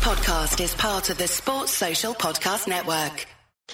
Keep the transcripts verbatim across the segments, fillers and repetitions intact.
podcast is part of the Sports Social Podcast Network.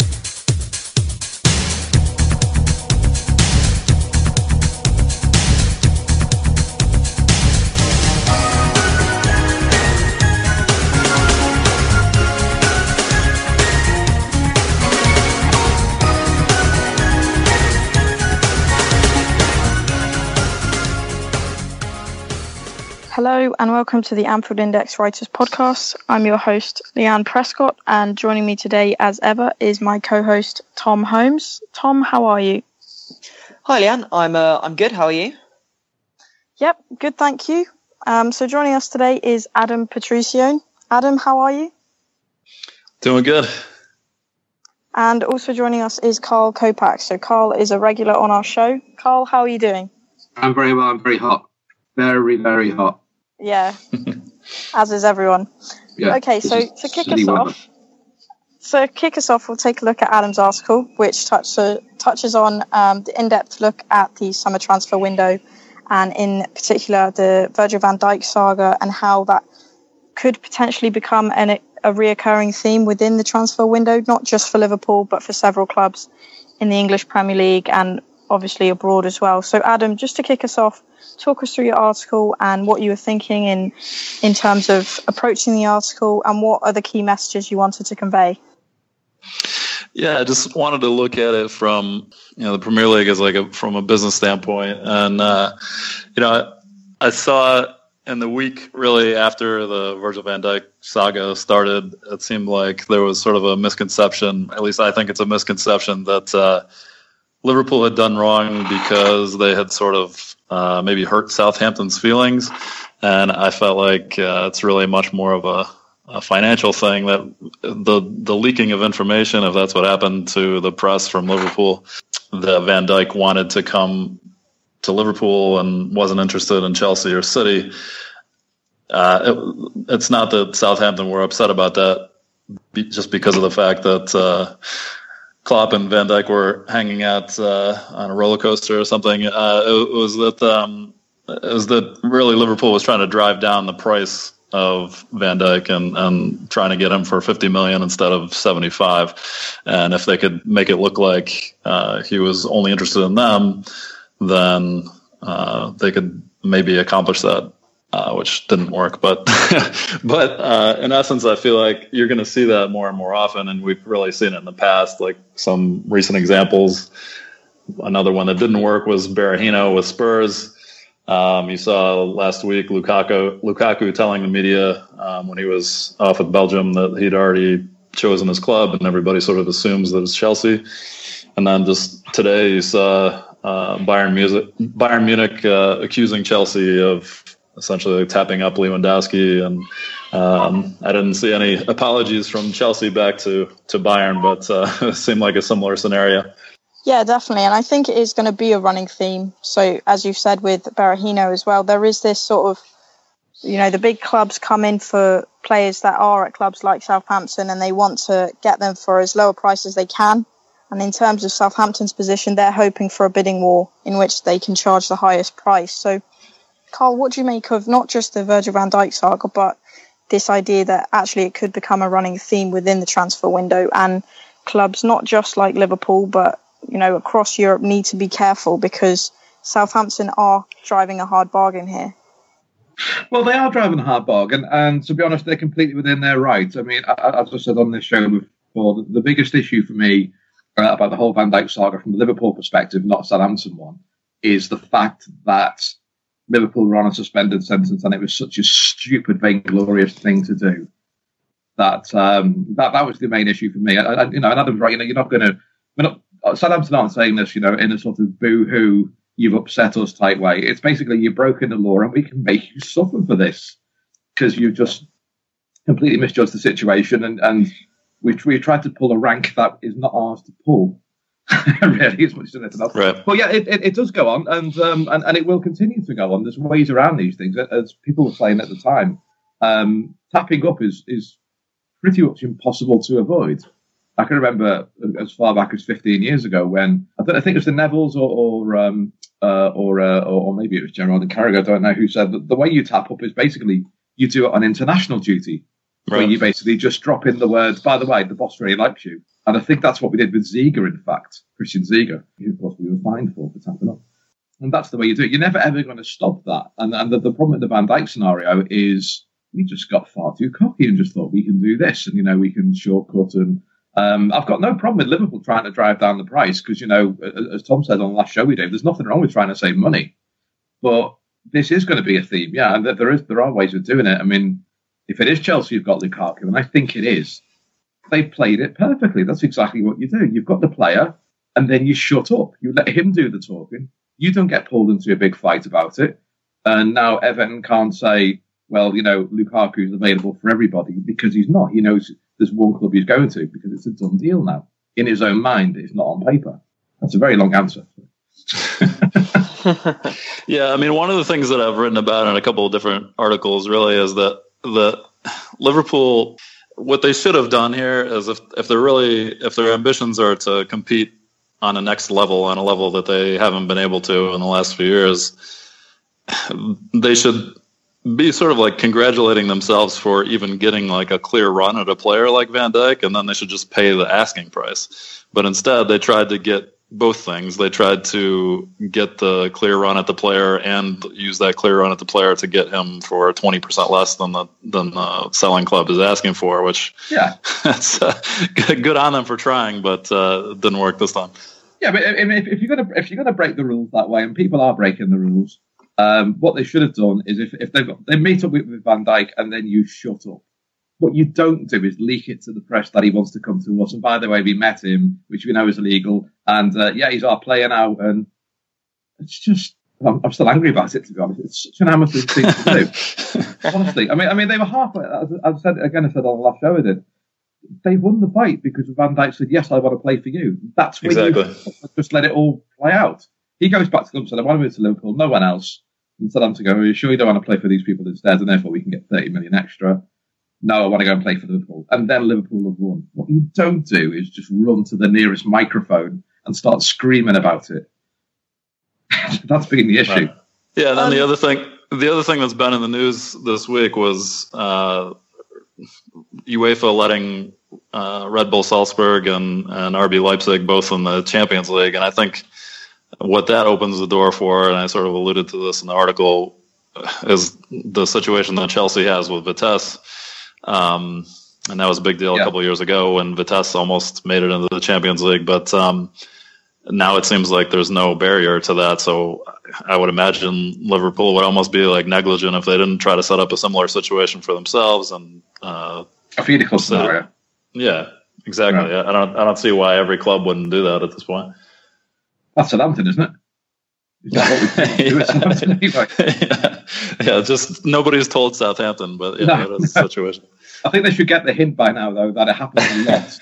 Hello and welcome to the Anfield Index Writers Podcast. I'm your host, Leanne Prescott, and joining me today, as ever, is my co-host, Tom Holmes. Tom, how are you? Hi, Leanne. I'm uh, I'm good. How are you? Yep, good, thank you. Um, so joining us today is Adam Patricione. Adam, how are you? Doing good. And also joining us is Carl Kopak. So Carl is a regular on our show. Carl, how are you doing? I'm very well. I'm very hot. Very, very hot. Yeah, as is everyone. Yeah, okay, so to kick us weather. off, so kick us off, we'll take a look at Adam's article, which touch, uh, touches on um, the in-depth look at the summer transfer window, and in particular the Virgil van Dijk saga and how that could potentially become an, a reoccurring theme within the transfer window, not just for Liverpool, but for several clubs in the English Premier League and obviously abroad as well. So Adam, just to kick us off, talk us through your article and what you were thinking in in terms of approaching the article and what are the key messages you wanted to convey. Yeah, I just wanted to look at it from, you know, the Premier League as like a, from a business standpoint. And, uh, you know, I, I saw in the week really after the Virgil van Dijk saga started, it seemed like there was sort of a misconception, at least I think it's a misconception, that uh, Liverpool had done wrong because they had sort of uh, maybe hurt Southampton's feelings. And I felt like uh, it's really much more of a, a financial thing, that the the leaking of information, if that's what happened to the press from Liverpool, that Van Dijk wanted to come to Liverpool and wasn't interested in Chelsea or City. Uh, it, it's not that Southampton were upset about that, be, just because of the fact that uh, Klopp and Van Dijk were hanging out uh, on a roller coaster or something. Uh, it, it was that um, it was that really Liverpool was trying to drive down the price of Van Dijk and, and trying to get him for fifty million instead of seventy-five. And if they could make it look like uh, he was only interested in them, then uh, they could maybe accomplish that. Uh, which didn't work, but but uh, in essence, I feel like you're going to see that more and more often, and we've really seen it in the past. Like some recent examples, another one that didn't work was Berahino with Spurs. Um, you saw last week Lukaku Lukaku telling the media um, when he was off with Belgium that he'd already chosen his club, and everybody sort of assumes that it's Chelsea. And then just today, you saw uh, Bayern Munich, Bayern Munich uh, accusing Chelsea of essentially tapping up Lewandowski, and um, I didn't see any apologies from Chelsea back to, to Bayern, but uh, it seemed like a similar scenario. Yeah, definitely. And I think it is going to be a running theme. So as you've said with Berahino as well, there is this sort of, you know, the big clubs come in for players that are at clubs like Southampton and they want to get them for as low a price as they can. And in terms of Southampton's position, they're hoping for a bidding war in which they can charge the highest price. So Carl, what do you make of not just the Virgil van Dijk saga, but this idea that actually it could become a running theme within the transfer window, and clubs not just like Liverpool, but you know across Europe need to be careful because Southampton are driving a hard bargain here? Well, they are driving a hard bargain, and to be honest, they're completely within their right. I mean, as I said on this show before, the, the biggest issue for me uh, about the whole Van Dijk saga from the Liverpool perspective, not a Southampton one, is the fact that Liverpool were on a suspended sentence, and it was such a stupid, vainglorious thing to do. That um, that that was the main issue for me. I, I, you know, and Adam's right. You know, you're not going to. We're not. Southampton aren't saying this, you know, in a sort of boo-hoo, you've upset us type way. It's basically you've broken the law, and we can make you suffer for this because you've just completely misjudged the situation, and and we we tried to pull a rank that is not ours to pull. Really, as much as anything else. Right. But yeah, it, it, it does go on, and, um, and and it will continue to go on. There's ways around these things, as people were saying at the time. Um, tapping up is is pretty much impossible to avoid. I can remember as far back as fifteen years ago when I, th- I think it was the Nevilles or or um, uh, or, uh, or or maybe it was Gerrard and Carragher, I don't know, who said that the way you tap up is basically you do it on international duty. right. where you basically just drop in the words, by the way, the boss really likes you. And I think that's what we did with Ziga, in fact, Christian Ziga, who, of course, we were fined for for tapping up. And that's the way you do it. You're never, ever going to stop that. And, and the, the problem with the Van Dijk scenario is we just got far too cocky and just thought we can do this and, you know, we can shortcut. And um, I've got no problem with Liverpool trying to drive down the price because, you know, as Tom said on the last show we did, there's nothing wrong with trying to save money. But this is going to be a theme, yeah, and there is there are ways of doing it. I mean, if it is Chelsea who've got Lukaku, and I think it is, they've played it perfectly. That's exactly what you do. You've got the player, and then you shut up. You let him do the talking. You don't get pulled into a big fight about it. And now Everton can't say, well, you know, Lukaku is available for everybody, because he's not. He knows there's one club he's going to, because it's a done deal now. In his own mind, it's not on paper. That's a very long answer. Yeah, I mean, one of the things that I've written about in a couple of different articles really is that the Liverpool, what they should have done here is if if they're really if their ambitions are to compete on a next level, on a level that they haven't been able to in the last few years, they should be sort of like congratulating themselves for even getting like a clear run at a player like Van Dijk, and then they should just pay the asking price. But instead, they tried to get both things. They tried to get the clear run at the player and use that clear run at the player to get him for twenty percent less than the than the selling club is asking for, which yeah, that's uh, good on them for trying, but uh, didn't work this time. Yeah, but I mean, if, if you're gonna if you're gonna break the rules that way, and people are breaking the rules, um, what they should have done is if if they they meet up with, with Van Dijk and then you shut up. What you don't do is leak it to the press that he wants to come to us. And by the way, we met him, which we know is illegal. And uh, yeah, he's our player now. And it's just, I'm, I'm still angry about it, to be honest. It's such an amateur thing to do. Honestly, I mean, I mean, they were halfway. As I said again, I said on the last show I did. They won the fight because Van Dijk said, "Yes, I want to play for you." That's when exactly. you just let it all play out. He goes back to them and said, "I want to move to Liverpool, no one else." And tell them to go, "Are you sure you don't want to play for these people instead? And therefore we can get thirty million extra." No, I want to go and play for Liverpool. And then Liverpool have won. What you don't do is just run to the nearest microphone and start screaming about it. That's been the issue. Right. Yeah, and then Um, the other thing, the other thing that's been in the news this week was uh, UEFA letting uh, Red Bull Salzburg and, and R B Leipzig both in the Champions League. And I think what that opens the door for, and I sort of alluded to this in the article, is the situation that Chelsea has with Vitesse. Um, and that was a big deal yeah. a couple of years ago when Vitesse almost made it into the Champions League. But um, now it seems like there's no barrier to that. So I would imagine Liverpool would almost be like negligent if they didn't try to set up a similar situation for themselves. And uh, a feedical scenario. Yeah, exactly. Right. I don't. I don't see why every club wouldn't do that at this point. That's Southampton, isn't it? Is that what we do at Southampton anyway? yeah. yeah, just nobody's told Southampton, but yeah, No, that is the situation. I think they should get the hint by now, though, that it happens a lot.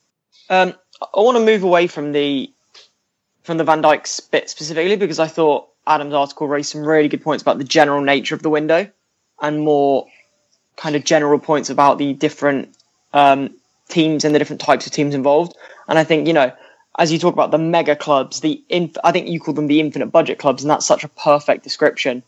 Um, I want to move away from the from the Van Dijk bit specifically because I thought Adam's article raised some really good points about the general nature of the window and more kind of general points about the different um, teams and the different types of teams involved. And I think, you know, as you talk about the mega clubs, the inf- I think you call them the infinite budget clubs, and that's such a perfect description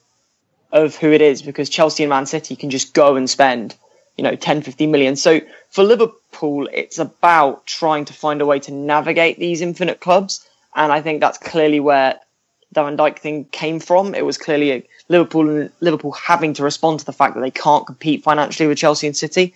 of who it is because Chelsea and Man City can just go and spend, you know, ten, fifteen million. So for Liverpool, it's about trying to find a way to navigate these infinite clubs. And I think that's clearly where the Van Dijk thing came from. It was clearly a Liverpool Liverpool having to respond to the fact that they can't compete financially with Chelsea and City,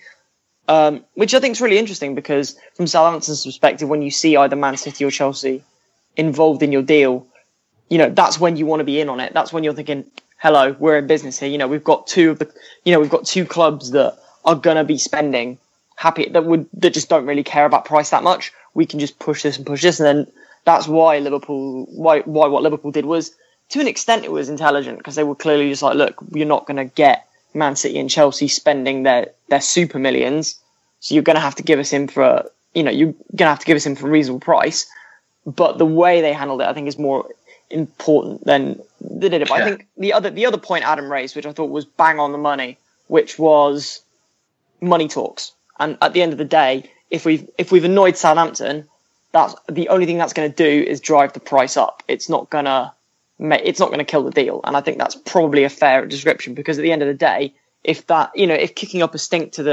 um, which I think is really interesting because from Southampton's perspective, when you see either Man City or Chelsea involved in your deal, you know, that's when you want to be in on it. That's when you're thinking, hello, we're in business here. You know, we've got two of the, you know, we've got two clubs that are going to be spending happy that would, that just don't really care about price that much. We can just push this and push this. And then that's why Liverpool, why, why what Liverpool did was, to an extent, it was intelligent because they were clearly just like, look, you're not going to get Man City and Chelsea spending their, their super millions. So you're going to have to give us in for, a, you know, you're going to have to give us in for a reasonable price. But the way they handled it, I think, is more important than they did it. But yeah. I think the other the other point Adam raised, which I thought was bang on the money, which was money talks. And at the end of the day, if we've if we've annoyed Southampton, that's the only thing that's going to do is drive the price up. It's not gonna it's not going to kill the deal. And I think that's probably a fair description because at the end of the day, if that you know if kicking up a stink to the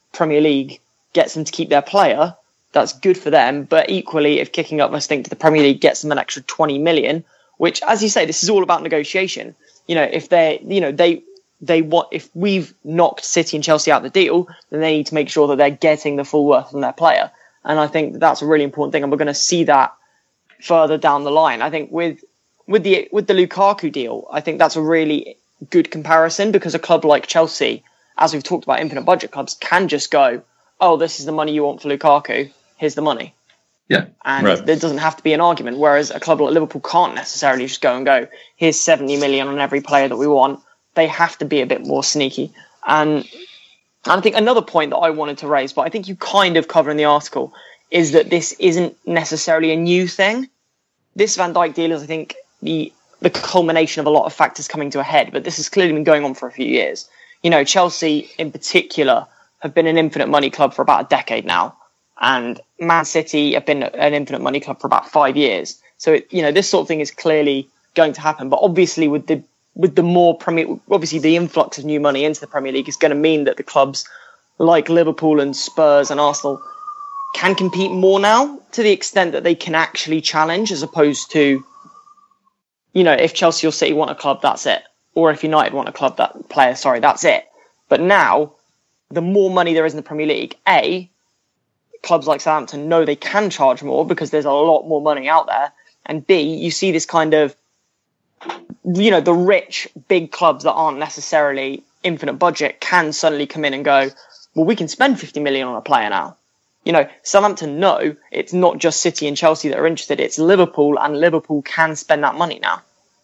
Premier League gets them to keep their player, that's good for them. But equally, if kicking up a stink to the Premier League gets them an extra twenty million, which, as you say, this is all about negotiation. You know, if they, you know, they, they want, if we've knocked City and Chelsea out the deal, then they need to make sure that they're getting the full worth from their player. And I think that that's a really important thing. And we're going to see that further down the line. I think with, with the, with the Lukaku deal, I think that's a really good comparison, because a club like Chelsea, as we've talked about, infinite budget clubs, can just go, oh, this is the money you want for Lukaku, here's the money. Yeah. And right. there doesn't have to be an argument, whereas a club like Liverpool can't necessarily just go and go, here's seventy million on every player that we want. They have to be a bit more sneaky. And I think another point that I wanted to raise, but I think you kind of cover in the article, is that this isn't necessarily a new thing. This Van Dijk deal is, I think, the the culmination of a lot of factors coming to a head, but this has clearly been going on for a few years. You know, Chelsea in particular have been an infinite money club for about a decade now, and Man City have been an infinite money club for about five years. So, it, you know, this sort of thing is clearly going to happen. But obviously, with the with the more Premier, obviously the influx of new money into the Premier League is going to mean that the clubs like Liverpool and Spurs and Arsenal can compete more now, to the extent that they can actually challenge, as opposed to, you know, if Chelsea or City want a club, that's it. Or if United want a club, that player, sorry, that's it. But now, the more money there is in the Premier League, A, clubs like Southampton know they can charge more because there's a lot more money out there. And B, you see this kind of, you know, the rich, big clubs that aren't necessarily infinite budget can suddenly come in and go, well, we can spend fifty million on a player now. You know, Southampton know it's not just City and Chelsea that are interested, it's Liverpool, and Liverpool can spend that money now.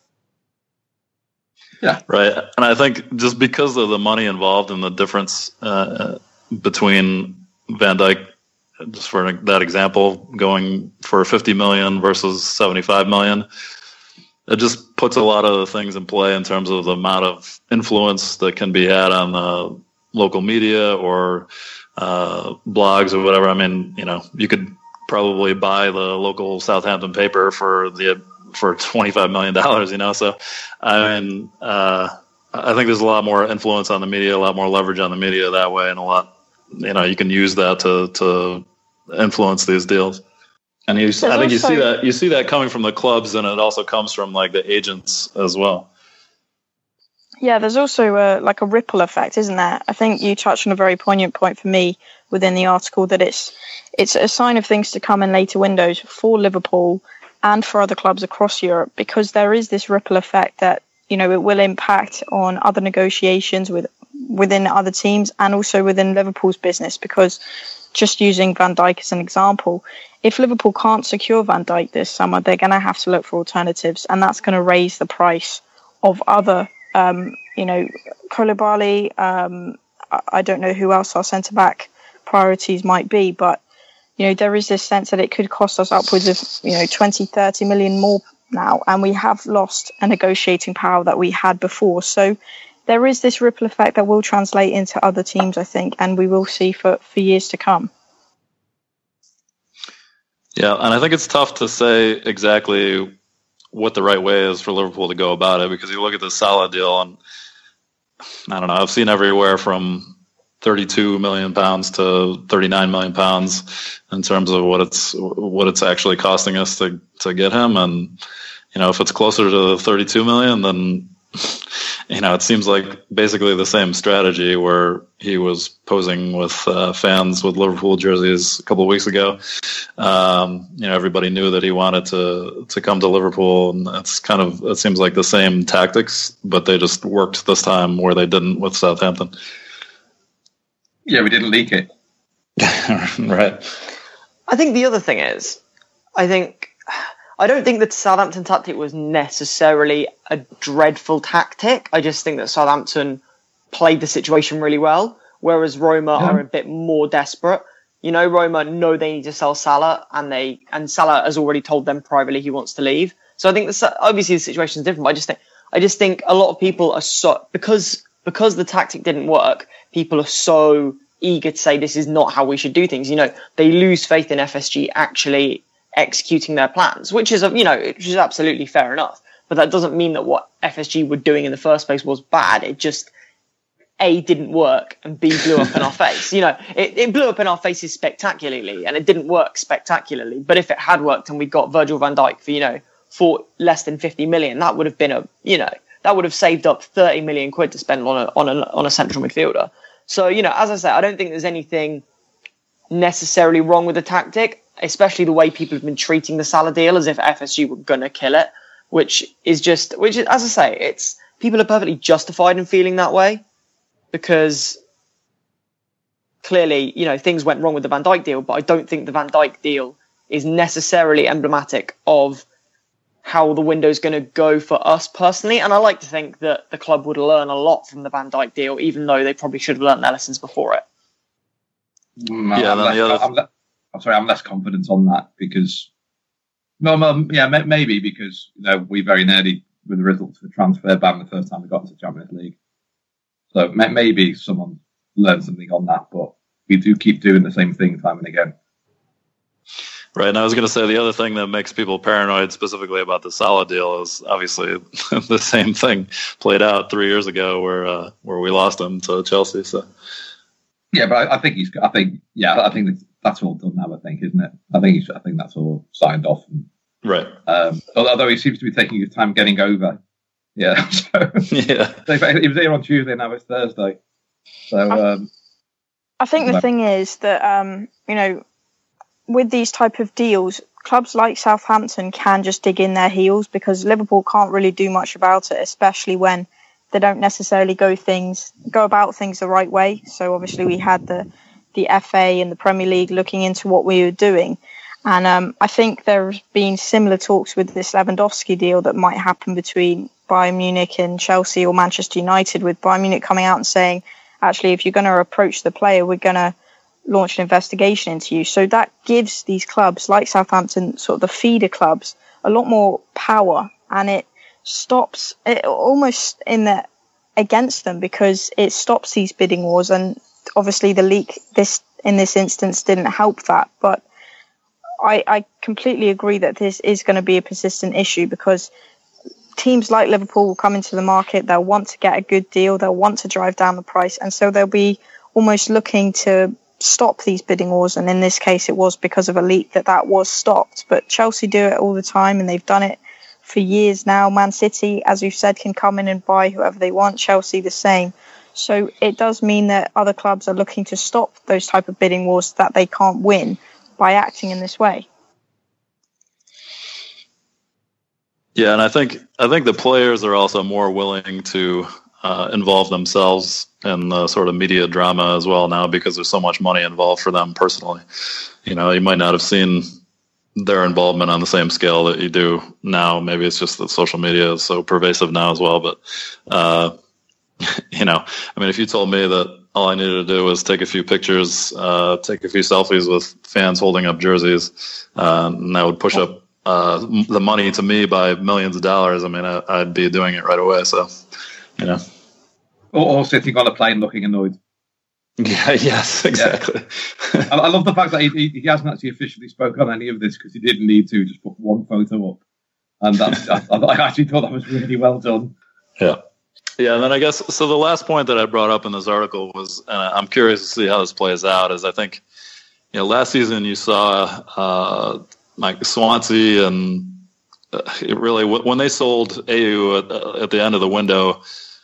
Yeah. Right. And I think just because of the money involved and the difference uh, between Van Dijk, just for that example, going for fifty million versus seventy-five million, it just puts a lot of the things in play in terms of the amount of influence that can be had on the local media or uh, blogs or whatever. I mean, you know, you could probably buy the local Southampton paper for the for twenty-five million dollars, you know. So, I mean, uh, I think there's a lot more influence on the media, a lot more leverage on the media that way, and a lot, you know, you can use that to to influence these deals. And you, I think also, you see that you see that coming from the clubs, and it also comes from like the agents as well. Yeah, there's also a, like a ripple effect, isn't there? I think you touched on a very poignant point for me within the article, that it's it's a sign of things to come in later windows for Liverpool and for other clubs across Europe, because there is this ripple effect that, you know, it will impact on other negotiations with within other teams and also within Liverpool's business. Because just using Van Dijk as an example, if Liverpool can't secure Van Dijk this summer, they're going to have to look for alternatives, and that's going to raise the price of other, um, you know, Koulibaly. Um, I don't know who else our centre-back priorities might be, but, you know, there is this sense that it could cost us upwards of, you know, twenty, thirty million more now, and we have lost a negotiating power that we had before. So there is this ripple effect that will translate into other teams, I think, and we will see for, for years to come. Yeah, and I think it's tough to say exactly what the right way is for Liverpool to go about it, because you look at the Salah deal, and I don't know, I've seen everywhere from thirty-two million pounds to thirty-nine million pounds in terms of what it's what it's actually costing us to to get him. And, you know, if it's closer to thirty-two million, then, you know, it seems like basically the same strategy where he was posing with uh, fans with Liverpool jerseys a couple of weeks ago. Um, you know, everybody knew that he wanted to to come to Liverpool, and it's kind of, it seems like the same tactics, but they just worked this time where they didn't with Southampton. Yeah, we didn't leak it. Right. I think the other thing is, I think, I don't think that Southampton tactic was necessarily a dreadful tactic. I just think that Southampton played the situation really well, whereas Roma yeah. are a bit more desperate. You know, Roma know they need to sell Salah, and they and Salah has already told them privately he wants to leave. So I think that obviously the situation is different. But I just think I just think a lot of people are so because because the tactic didn't work. People are so eager to say this is not how we should do things. You know, they lose faith in F S G actually executing their plans, which is, you know, which is absolutely fair enough. But that doesn't mean that what F S G were doing in the first place was bad. It just, A, didn't work, and B, blew up in our face. You know, it, it blew up in our faces spectacularly, and it didn't work spectacularly. But if it had worked and we got Virgil van Dijk for, you know, for less than fifty million, that would have been a, you know, that would have saved up thirty million quid to spend on a, on a, on a central midfielder. So, you know, as I say, I don't think there's anything necessarily wrong with the tactic, especially the way people have been treating the Salah deal as if F S G were going to kill it, which is just, which is, as I say, it's, people are perfectly justified in feeling that way because clearly, you know, things went wrong with the Van Dijk deal, but I don't think the Van Dijk deal is necessarily emblematic of how the window's going to go for us personally. And I like to think that the club would learn a lot from the Van Dijk deal, even though they probably should have learned their lessons before it. Mm, yeah, I'm, less, other... I'm, le- I'm sorry, I'm less confident on that because, well, um, yeah, m- maybe because you know we very nearly with the results of the transfer ban the first time we got into the Champions League. So m- maybe someone learned something on that, but we do keep doing the same thing time and again. Right, and I was going to say the other thing that makes people paranoid specifically about the Salah deal is obviously the same thing played out three years ago where uh, where we lost him to Chelsea. So yeah, but I, I think he's. I think yeah, I think that's all done now. I think, isn't it? I think he's. I think that's all signed off. And, right. Um, although he seems to be taking his time getting over. Yeah. So, yeah. So he was here on Tuesday. Now it's Thursday. So um, I think the thing is that um, you know. with these type of deals, clubs like Southampton can just dig in their heels because Liverpool can't really do much about it, especially when they don't necessarily go things go about things the right way. So obviously we had the the F A and the Premier League looking into what we were doing. And um, I think there's been similar talks with this Lewandowski deal that might happen between Bayern Munich and Chelsea or Manchester United, with Bayern Munich coming out and saying, actually, if you're going to approach the player, we're going to launch an investigation into you. So that gives these clubs like Southampton, sort of the feeder clubs, a lot more power, and it stops it almost in the against them because it stops these bidding wars. And obviously the leak this in this instance didn't help that, but I, I completely agree that this is going to be a persistent issue because teams like Liverpool will come into the market, they'll want to get a good deal, they'll want to drive down the price, and so they'll be almost looking to stop these bidding wars. And in this case it was because of a leak that that was stopped. But Chelsea do it all the time and they've done it for years now. Man City, as we've said, can come in and buy whoever they want. Chelsea the same. So it does mean that other clubs are looking to stop those type of bidding wars that they can't win by acting in this way. Yeah, and I think I think the players are also more willing to uh, involve themselves in the sort of media drama as well now because there's so much money involved for them personally. You know, you might not have seen their involvement on the same scale that you do now. Maybe it's just that social media is so pervasive now as well. But, uh, you know, I mean, if you told me that all I needed to do was take a few pictures, uh, take a few selfies with fans holding up jerseys, uh, and that would push up uh, the money to me by millions of dollars, I mean, I, I'd be doing it right away. So, you know. Or, or sitting on a plane looking annoyed. Yeah, yes, exactly. Yeah. I, I love the fact that he, he, he hasn't actually officially spoken on any of this because he didn't need to, just put one photo up. And that's, I, I actually thought that was really well done. Yeah. Yeah, and then I guess, so the last point that I brought up in this article was, and I'm curious to see how this plays out, is I think, you know, last season you saw uh, like Swansea and uh, it really, when they sold A U at, at the end of the window,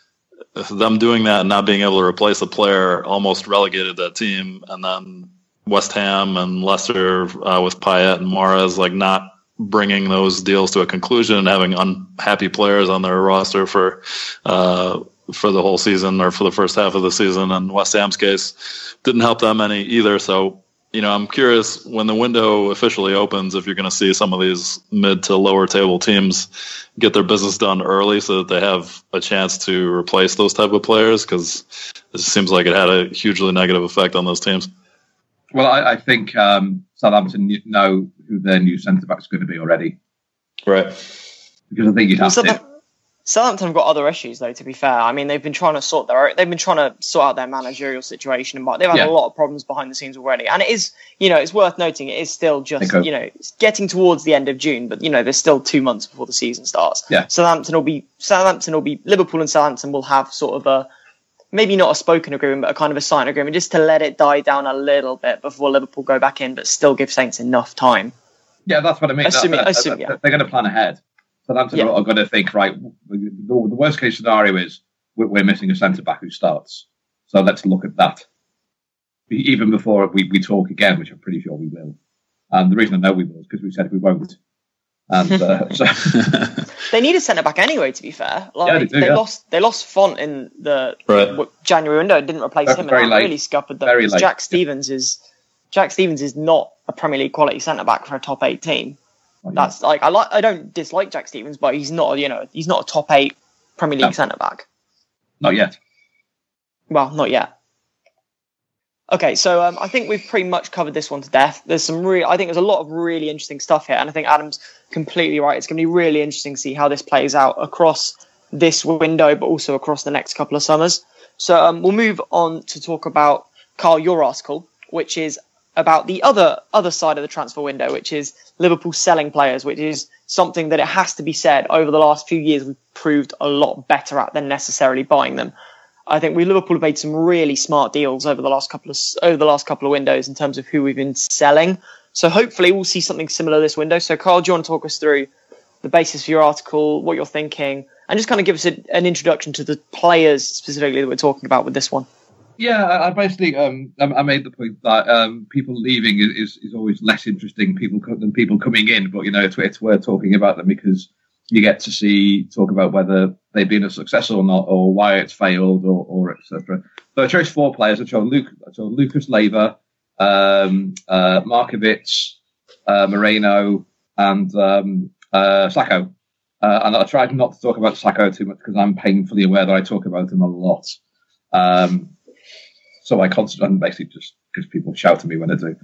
them doing that and not being able to replace a player almost relegated that team. And then West Ham and Leicester uh, with Payet and Mahrez, like not bringing those deals to a conclusion and having unhappy players on their roster for uh, for the whole season or for the first half of the season. And West Ham's case didn't help them any either. So, you know, I'm curious when the window officially opens if you're going to see some of these mid to lower table teams get their business done early so that they have a chance to replace those type of players, because it seems like it had a hugely negative effect on those teams. Well, I, I think um, Southampton know who their new centre-back is going to be already. Right. Because I think you'd have well, to. Southampton have got other issues, though, to be fair. I mean, they've been trying to sort their they've been trying to sort out their managerial situation, but they've had Yeah. a lot of problems behind the scenes already. And it is, you know, it's worth noting, it is still just, Okay. you know, it's getting towards the end of June, but, you know, there's still two months before the season starts. Yeah. Southampton will be, Southampton will be, Liverpool and Southampton will have sort of a maybe not a spoken agreement, but a kind of a signed agreement, just to let it die down a little bit before Liverpool go back in, but still give Saints enough time. Yeah, that's what I mean. Assuming, that, that, assuming, that, yeah. They're going to plan ahead. Southampton yeah. are going to think, right, the, the worst case scenario is we're, we're missing a centre-back who starts. So let's look at that. Even before we, we talk again, which I'm pretty sure we will. And the reason I know we will is because we said we won't. And uh, so they need a centre back anyway. To be fair, like yeah, they, do, they yeah. lost, they lost Font in the right. January window. Didn't replace That's him, very and that late. really scuppered them. Very late. Jack Stevens is Jack Stevens is not a Premier League quality centre back for a top eight team. Oh, yeah. That's like I like. I don't dislike Jack Stevens, but he's not. You know, he's not a top eight Premier League No. centre back. Not yet. Well, not yet. Okay, so um, I think we've pretty much covered this one to death. There's some really, I think there's a lot of really interesting stuff here, and I think Adam's completely right. It's going to be really interesting to see how this plays out across this window, but also across the next couple of summers. So um, we'll move on to talk about, Carl, your article, which is about the other other side of the transfer window, which is Liverpool selling players, which is something that it has to be said over the last few years we've proved a lot better at than necessarily buying them. I think we Liverpool have made some really smart deals over the last couple of over the last couple of windows in terms of who we've been selling. So hopefully we'll see something similar this window. So Carl, do you want to talk us through the basis for your article, what you're thinking, and just kind of give us a, an introduction to the players specifically that we're talking about with this one? Yeah, I basically um, I made the point that um, people leaving is, is, is always less interesting people than people coming in. But you know, it's, it's worth talking about them because you get to see talk about whether they've been a success or not, or why it's failed, or, or et cetera. So I chose four players. I chose, Luke, I chose Lucas Leiva, um, uh, Markovic, uh, Moreno, and um, uh, Sacco. Uh, and I tried not to talk about Sacco too much because I'm painfully aware that I talk about him a lot. Um, so I concentrate on basically just because people shout at me when I do.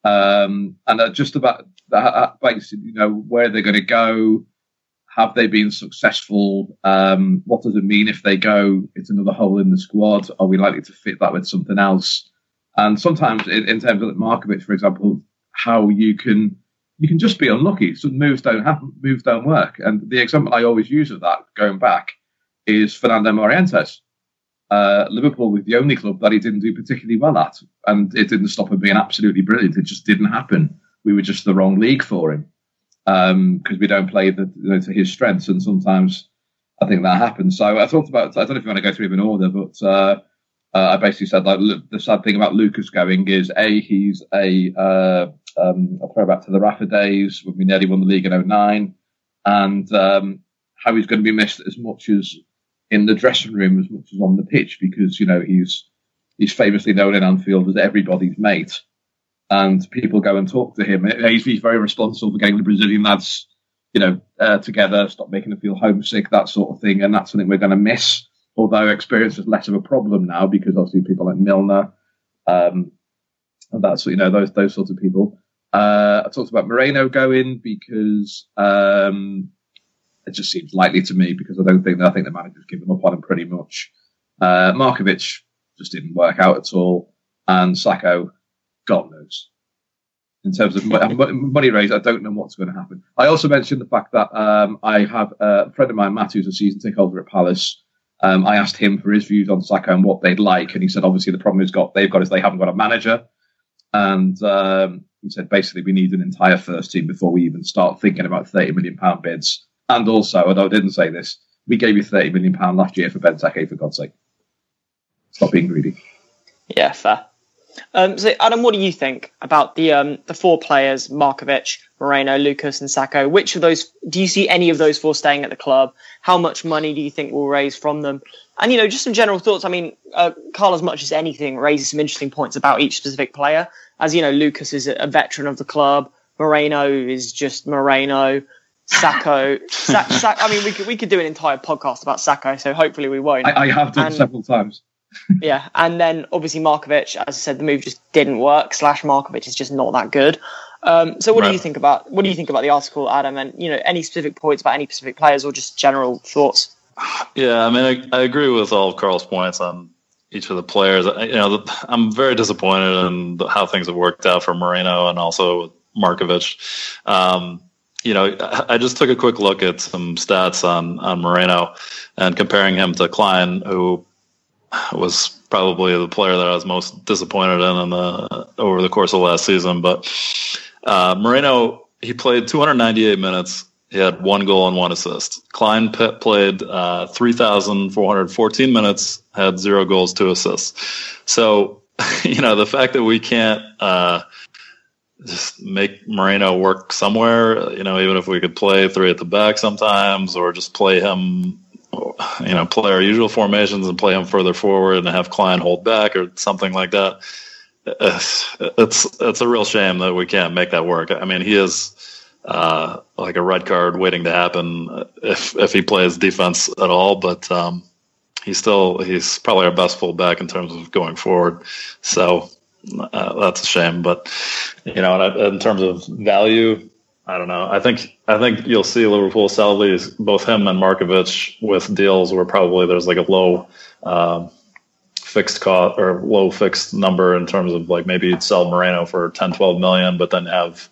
Um, and uh, just about uh, basically, you know, where they're going to go. Have they been successful? Um, what does it mean if they go? It's another hole in the squad. Are we likely to fit that with something else? And sometimes, in, in terms of Markovic, for example, how you can you can just be unlucky. Some moves don't happen, moves don't work. And the example I always use of that, going back, is Fernando Morientes. Uh, Liverpool was the only club that he didn't do particularly well at, and it didn't stop him being absolutely brilliant. It just didn't happen. We were just the wrong league for him. Because um, we don't play the, you know, to his strengths, and sometimes I think that happens. So I talked about, I don't know if you want to go through them in order, but uh, uh, I basically said like the sad thing about Lucas going is a he's a uh, um, a throwback to the Rafa days when we nearly won the league in oh nine, and um, how he's going to be missed as much as in the dressing room as much as on the pitch, because you know he's he's famously known in Anfield as everybody's mate. And people go and talk to him. He's, he's very responsible for getting the Brazilian lads, you know, uh, together, stop making them feel homesick, that sort of thing. And that's something we're going to miss. Although experience is less of a problem now because obviously people like Milner, um, and that's you know those those sorts of people. Uh, I talked about Moreno going because um, it just seems likely to me because I don't think I think the manager's given up on him pretty much. Uh, Markovic just didn't work out at all, and Sacco. God knows. In terms of money raised, I don't know what's going to happen. I also mentioned the fact that um, I have a friend of mine, Matt, who's a season ticket holder at Palace. Um, I asked him for his views on Sacco and what they'd like, and he said, obviously, the problem is got they've got is they haven't got a manager, and um, he said basically we need an entire first team before we even start thinking about thirty million pound bids. And also, although I didn't say this, we gave you thirty million pound last year for Benteke, for God's sake. Stop being greedy. Yeah, fair. Um, so, Adam, what do you think about the um, the four players, Markovic, Moreno, Lucas and Sacco? Which of those, do you see any of those four staying at the club? How much money do you think we'll raise from them? And, you know, just some general thoughts. I mean, uh, Carl, as much as anything, raises some interesting points about each specific player. As, you know, Lucas is a veteran of the club. Moreno is just Moreno. Sacco, Sa- Sa- I mean, we could we could do an entire podcast about Sacco, so hopefully we won't. I, I have done and, several times. Yeah, and then obviously Markovic, as I said, the move just didn't work. Slash Markovic is just not that good. Um, so what right. do you think about what do you think about the article, Adam? And you know, any specific points about any specific players or just general thoughts? Yeah, I mean, I, I agree with all of Carl's points on each of the players. You know, the, I'm very disappointed in the, how things have worked out for Moreno and also Markovic. Um, you know, I, I just took a quick look at some stats on on Moreno and comparing him to Klein, who was probably the player that I was most disappointed in, in the, over the course of last season. But uh, Moreno, he played two hundred ninety-eight minutes. He had one goal and one assist. Klein p- played uh, three thousand four hundred fourteen minutes, had zero goals, two assists. So, you know, the fact that we can't uh, just make Moreno work somewhere, you know, even if we could play three at the back sometimes, or just play him, you know, play our usual formations and play him further forward and have Klein hold back or something like that. It's, it's, it's a real shame that we can't make that work. I mean, he is uh, like a red card waiting to happen if, if he plays defense at all, but um, he's still, he's probably our best fullback in terms of going forward. So uh, that's a shame, but you know, in terms of value, I don't know. I think I think you'll see Liverpool sell these, both him and Markovic, with deals where probably there's like a low uh, fixed cost or low fixed number in terms of like maybe you'd sell Moreno for ten, twelve million, but then have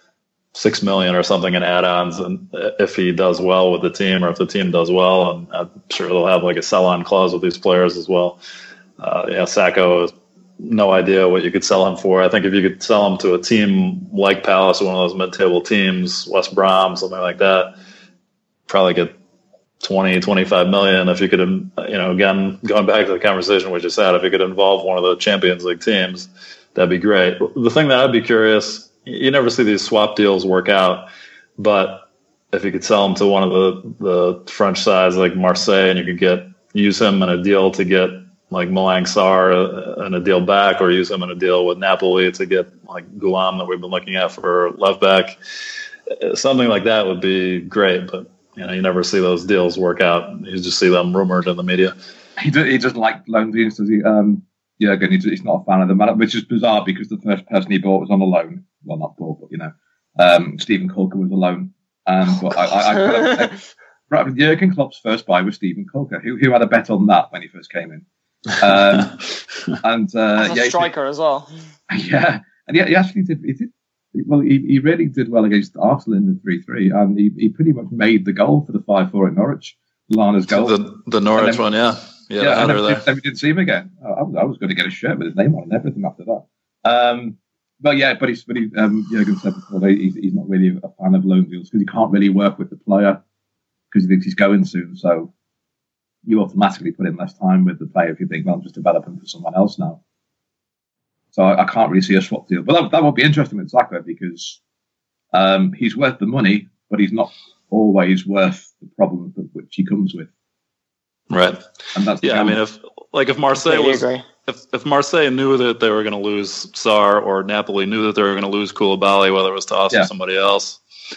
six million or something in add-ons, and if he does well with the team, or if the team does well, and I'm sure they'll have like a sell-on clause with these players as well. Uh, yeah, Sacco, no idea what you could sell him for. I think if you could sell him to a team like Palace, one of those mid-table teams, West Brom, something like that, probably get twenty, twenty-five million. If you could, you know, again, going back to the conversation we just had, if you could involve one of the Champions League teams, that'd be great. The thing that I'd be curious, you never see these swap deals work out, but if you could sell him to one of the, the French sides like Marseille, and you could get, use him in a deal to get like Malang Sarr in a deal back, or use him in a deal with Napoli to get like Gulam that we've been looking at for left back. Something like that would be great, but you know, you never see those deals work out. You just see them rumored in the media. He, do, he doesn't like loan deals, does he? Um, yeah, again, he's, he's not a fan of them, which is bizarre because the first person he bought was on a loan. Well, not bought, but you know, um, Stephen Kulka was a loan. Um, but I, I, I, I Jurgen Klopp's first buy was Stephen Kulka. Who, who had a bet on that when he first came in? Um, and uh, As a yeah, striker he, as well. Yeah, and yeah, he actually did. He did well. He, he really did well against Arsenal in the three three, and he, he pretty much made the goal for the five four at Norwich. Lana's goal, the the Norwich then, one, yeah, yeah. yeah and then, there. then we didn't see him again. I was, I was going to get a shirt with his name on and everything after that. Um, but yeah, but he's but he, um, Jurgen said before, he's, he's not really a fan of loan deals because he can't really work with the player because he thinks he's going soon. So you automatically put in less time with the player if you think, well, I'm just developing for someone else now. So I, I can't really see a swap deal. But that, that would be interesting with Saka because um, he's worth the money, but he's not always worth the problem which he comes with. Right. And that's yeah, I mean, if like if Marseille was, agree. if if Marseille knew that they were going to lose Sarr, or Napoli knew that they were going to lose Koulibaly, whether it was to us yeah. or somebody else,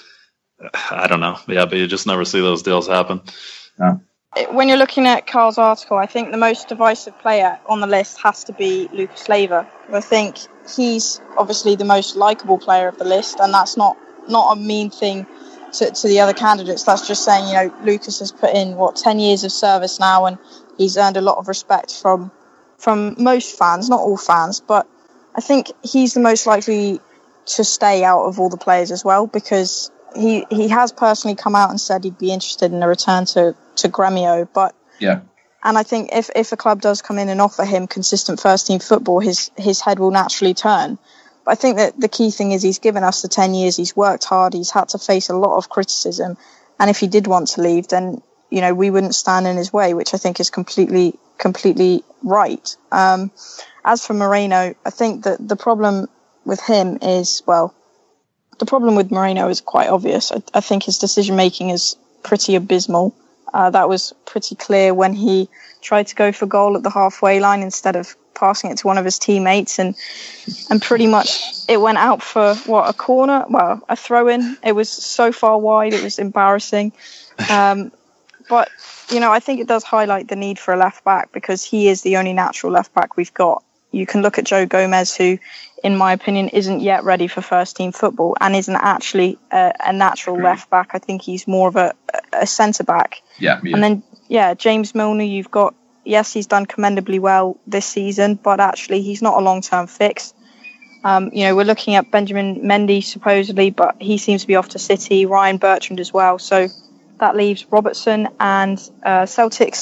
I don't know. Yeah, but you just never see those deals happen. No. When you're looking at Carl's article, I think the most divisive player on the list has to be Lucas Leiva. I think he's obviously the most likeable player of the list, and that's not, not a mean thing to, to the other candidates. That's just saying, you know, Lucas has put in, what, ten years of service now, and he's earned a lot of respect from from most fans, not all fans, but I think he's the most likely to stay out of all the players as well, because he, he has personally come out and said he'd be interested in a return to to Gremio, but yeah, and I think if, if a club does come in and offer him consistent first team football, his his head will naturally turn. But I think that the key thing is he's given us the ten years, he's worked hard, he's had to face a lot of criticism, and if he did want to leave, then you know we wouldn't stand in his way, which I think is completely completely right. Um, as for Moreno, I think that the problem with him is, well, the problem with Moreno is quite obvious. I, I think his decision making is pretty abysmal. Uh, that was pretty clear when he tried to go for goal at the halfway line instead of passing it to one of his teammates, and and pretty much it went out for, what, a corner? Well, a throw-in. It was so far wide, it was embarrassing. Um, but, you know, I think it does highlight the need for a left-back because he is the only natural left-back we've got. You can look at Joe Gomez, who, in my opinion, isn't yet ready for first-team football and isn't actually a, a natural left-back. I think he's more of a, a centre-back. Yeah, yeah. And then, yeah, James Milner, you've got, yes, he's done commendably well this season, but actually he's not a long-term fix. Um, you know, we're looking at Benjamin Mendy, supposedly, but he seems to be off to City, Ryan Bertrand as well. So that leaves Robertson and uh, Celtic's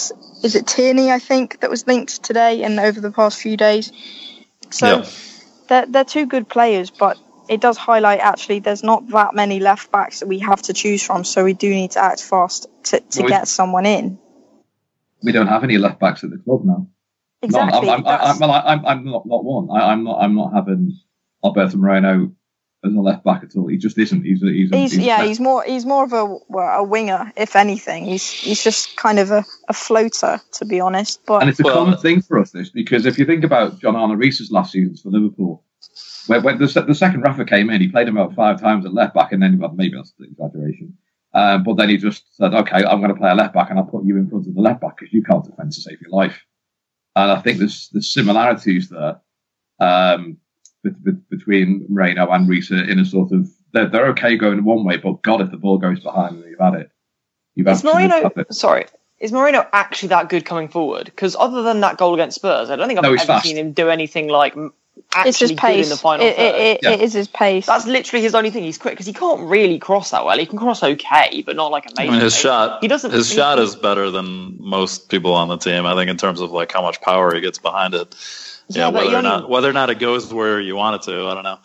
is it Tierney, I think, that was linked today and over the past few days. So Yeah. they're, they're two good players, but it does highlight actually there's not that many left backs that we have to choose from, so we do need to act fast to, to Well, we- get someone in. We don't have any left backs at the club now. Exactly. No, I'm, I'm, that's- I'm, well, I- I'm, I'm not, not one. I, I'm not. I'm not having Alberto Moreno as a left back at all. He just isn't. He's a, he's, a, He's, he's a yeah, left- he's more he's more of a well, a winger, if anything. He's he's just kind of a, a floater, to be honest. But And it's a Well- common thing for us, this, because if you think about John Arne Riis's last seasons for Liverpool, when, when the, se- the second Rafa came in, he played him about five times at left back, and then well, maybe that's the exaggeration. Um, but then he just said, "Okay, I'm going to play a left back, and I'll put you in front of the left back because you can't defend to save your life." And I think there's there's similarities there um, with, with, between Moreno and Reece in a sort of they're, they're okay going one way, but God, if the ball goes behind, you've had it. You've Is absolutely Moreno, had it. sorry, is Moreno actually that good coming forward? Because other than that goal against Spurs, I don't think I've No, he's ever fast. seen him do anything like m- it's his actually good pace. in the final it, third. it, it, Yeah. it is his pace. That's literally his only thing. He's quick because he can't really cross that well. He can cross okay, but not like I amazing. mean, his shot, He doesn't. his he- shot is better than most people on the team. I think in terms of like how much power he gets behind it. Yeah, Yeah, but whether you or only- not whether or not it goes where you want it to, I don't know.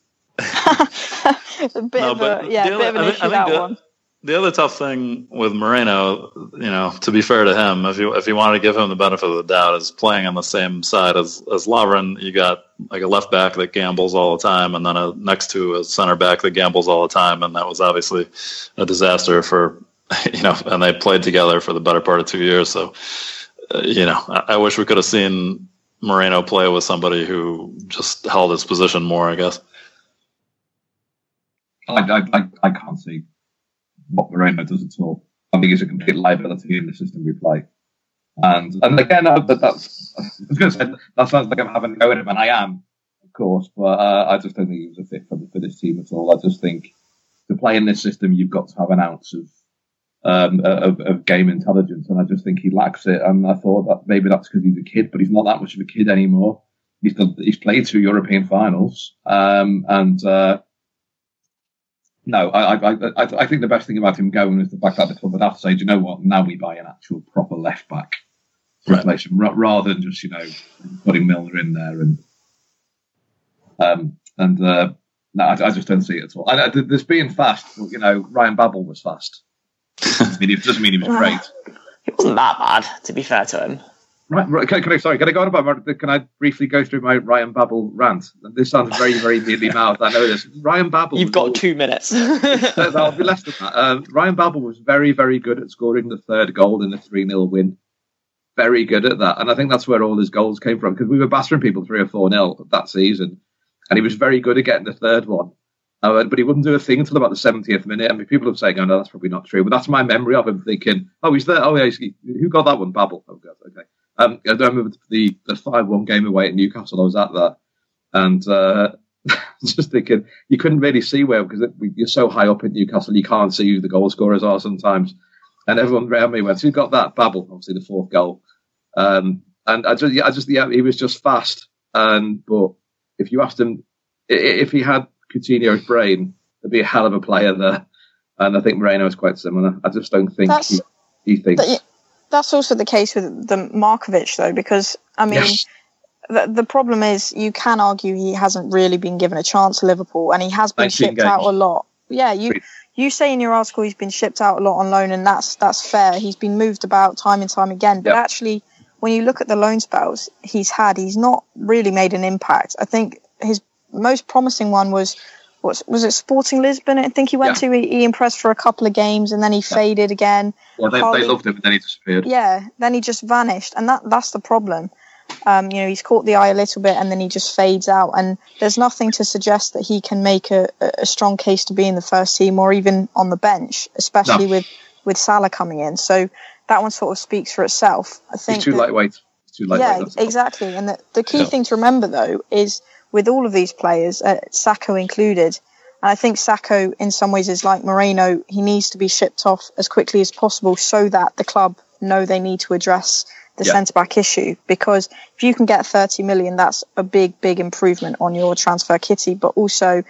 a bit No, of but a yeah, the a bit other- of an I think- issue I think that the- one. The other tough thing with Moreno, you know, to be fair to him, if you if you wanted to give him the benefit of the doubt, is playing on the same side as as Lovren. You got like a left back that gambles all the time, and then a, next to a center back that gambles all the time, and that was obviously a disaster for you know. And they played together for the better part of two years. So, uh, you know, I, I wish we could have seen Moreno play with somebody who just held his position more, I guess. I, I, I, I can't see what Moreno does at all. I think he's a complete liability in the system we play. And and again, uh, that, that's, I was going to say, that sounds like I'm having a go at him, and I am, of course, but uh, I just don't think he was a fit for, for this team at all. I just think to play in this system, you've got to have an ounce of, um, of, of game intelligence, and I just think he lacks it. And I thought that maybe that's because he's a kid, but he's not that much of a kid anymore. He's done, he's played two European finals, um, and uh, no, I, I, I, I think the best thing about him going is the fact that the club would have to say, do you know what? Now we buy an actual proper left back to replace him, ra- rather than just you know putting Milner in there and um and uh, no, I, I just don't see it at all. I, I, this being fast, you know, Ryan Babel was fast. I mean, it doesn't mean he was great. He wasn't that bad, to be fair to him. Right, right, can, can I, sorry, can I go on about? Can I briefly go through my Ryan Babel rant? This sounds very, very mealy mouthed. I know this. Ryan Babel. You've was got always- two minutes. I'll be less than that. Um, Ryan Babel was very, very good at scoring the third goal in the three nil win. Very good at that. And I think that's where all his goals came from, because we were battering people three or four nil that season. And he was very good at getting the third one. Uh, but he wouldn't do a thing until about the seventieth minute. I mean, people have saying, oh, no, that's probably not true. But that's my memory of him thinking, oh, he's there. Oh, yeah, he's, who got that one? Babel. Oh, God, okay. Um, I don't remember the, the five one game away at Newcastle. I was at that. And uh, just thinking, you couldn't really see where, because it, you're so high up at Newcastle, you can't see who the goal scorers are sometimes. And everyone around me went, who got that? Babel, obviously the fourth goal. Um, and I just, yeah, I just, yeah, he was just fast. And, but if you asked him, i- if he had Coutinho's brain, there'd be a hell of a player there. And I think Moreno is quite similar. I just don't think That's- he, he thinks. That- That's also the case with the Markovic, though, because, I mean, Yes. the, the problem is you can argue he hasn't really been given a chance at Liverpool, and he has been nineteen shipped out games. a lot. Yeah, you you say in your article he's been shipped out a lot on loan, and that's that's fair. He's been moved about time and time again. But Yep. actually, when you look at the loan spells he's had, he's not really made an impact. I think his most promising one was, what, was it Sporting Lisbon? I think he went Yeah. to. He, he impressed for a couple of games, and then he faded again. Yeah, they, Carly- they loved him, and then he disappeared. Yeah, then he just vanished, and that that's the problem. Um, you know, he's caught the eye a little bit, and then he just fades out. And there's nothing to suggest that he can make a, a strong case to be in the first team or even on the bench, especially No. with, with Salah coming in. So that one sort of speaks for itself. I think. He's too that- lightweight. He's too lightweight. yeah, that's all. exactly. And the, the key Yeah. thing to remember, though, is with all of these players, uh, Sacco included, and I think Sacco, in some ways, is like Moreno. He needs to be shipped off as quickly as possible so that the club know they need to address the Yeah. centre-back issue. Because if you can get thirty million, that's a big, big improvement on your transfer kitty. But also,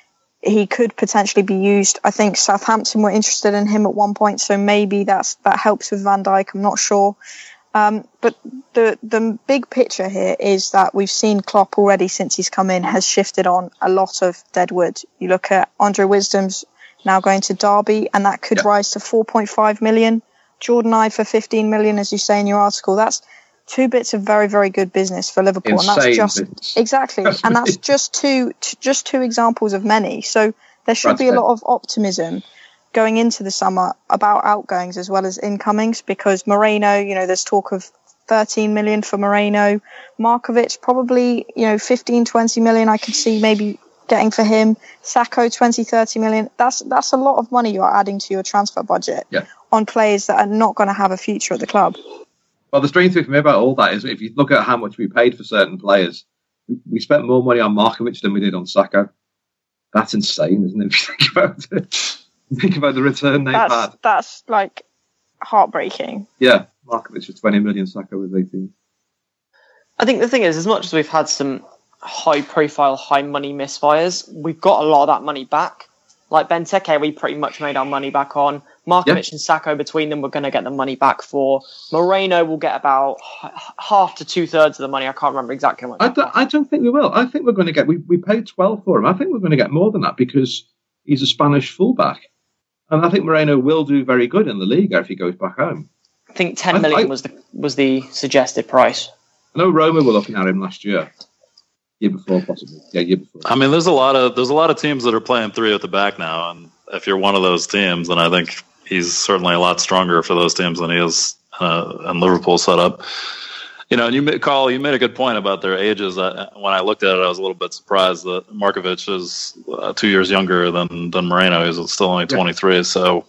he could potentially be used. I think Southampton were interested in him at one point, so maybe that's that helps with Van Dijk. I'm not sure. Um, but the the big picture here is that we've seen Klopp already since he's come in has shifted on a lot of deadwood. You look at Andre Wisdom's now going to Derby, and that could yeah. rise to four point five million. Jordan Ive for fifteen million, as you say in your article. That's two bits of very, very good business for Liverpool. Insane and that's just business. exactly, That's and that's really- just two t- just two examples of many. So there should That's be a fair. lot of optimism going into the summer about outgoings as well as incomings, because Moreno, you know, there's talk of thirteen million for Moreno. Markovic, probably, you know, fifteen, twenty million I could see maybe getting for him. Sacco, twenty, thirty million. That's that's a lot of money you're adding to your transfer budget Yeah. on players that are not going to have a future at the club. Well, the strange thing for me about all that is if you look at how much we paid for certain players, we, we spent more money on Markovic than we did on Sacco. That's insane, isn't it? If you think about it. Think about the return they've That's had. that's like heartbreaking. Yeah, Markovic was twenty million, Sacco was eighteen. I think the thing is, as much as we've had some high-profile, high-money misfires, we've got a lot of that money back. Like Benteke, we pretty much made our money back on. Markovic Yeah. and Sacco, between them, we're going to get the money back for. Moreno will get about h- half to two-thirds of the money. I can't remember exactly how much. I don't, I don't think we will. I think we're going to get, we, we paid twelve for him. I think we're going to get more than that because he's a Spanish fullback. And I think Moreno will do very good in the Liga if he goes back home. I think ten I- million I- was the was the suggested price. I know Roma were looking at him last year. Year before, possibly. Yeah, year before. I mean, there's a lot of there's a lot of teams that are playing three at the back now, and if you're one of those teams, then I think he's certainly a lot stronger for those teams than he is uh, in Liverpool setup. You know, and you, ma- Carl, you made a good point about their ages. I, when I looked at it, I was a little bit surprised that Markovic is uh, two years younger than than Moreno. He's still only twenty-three, so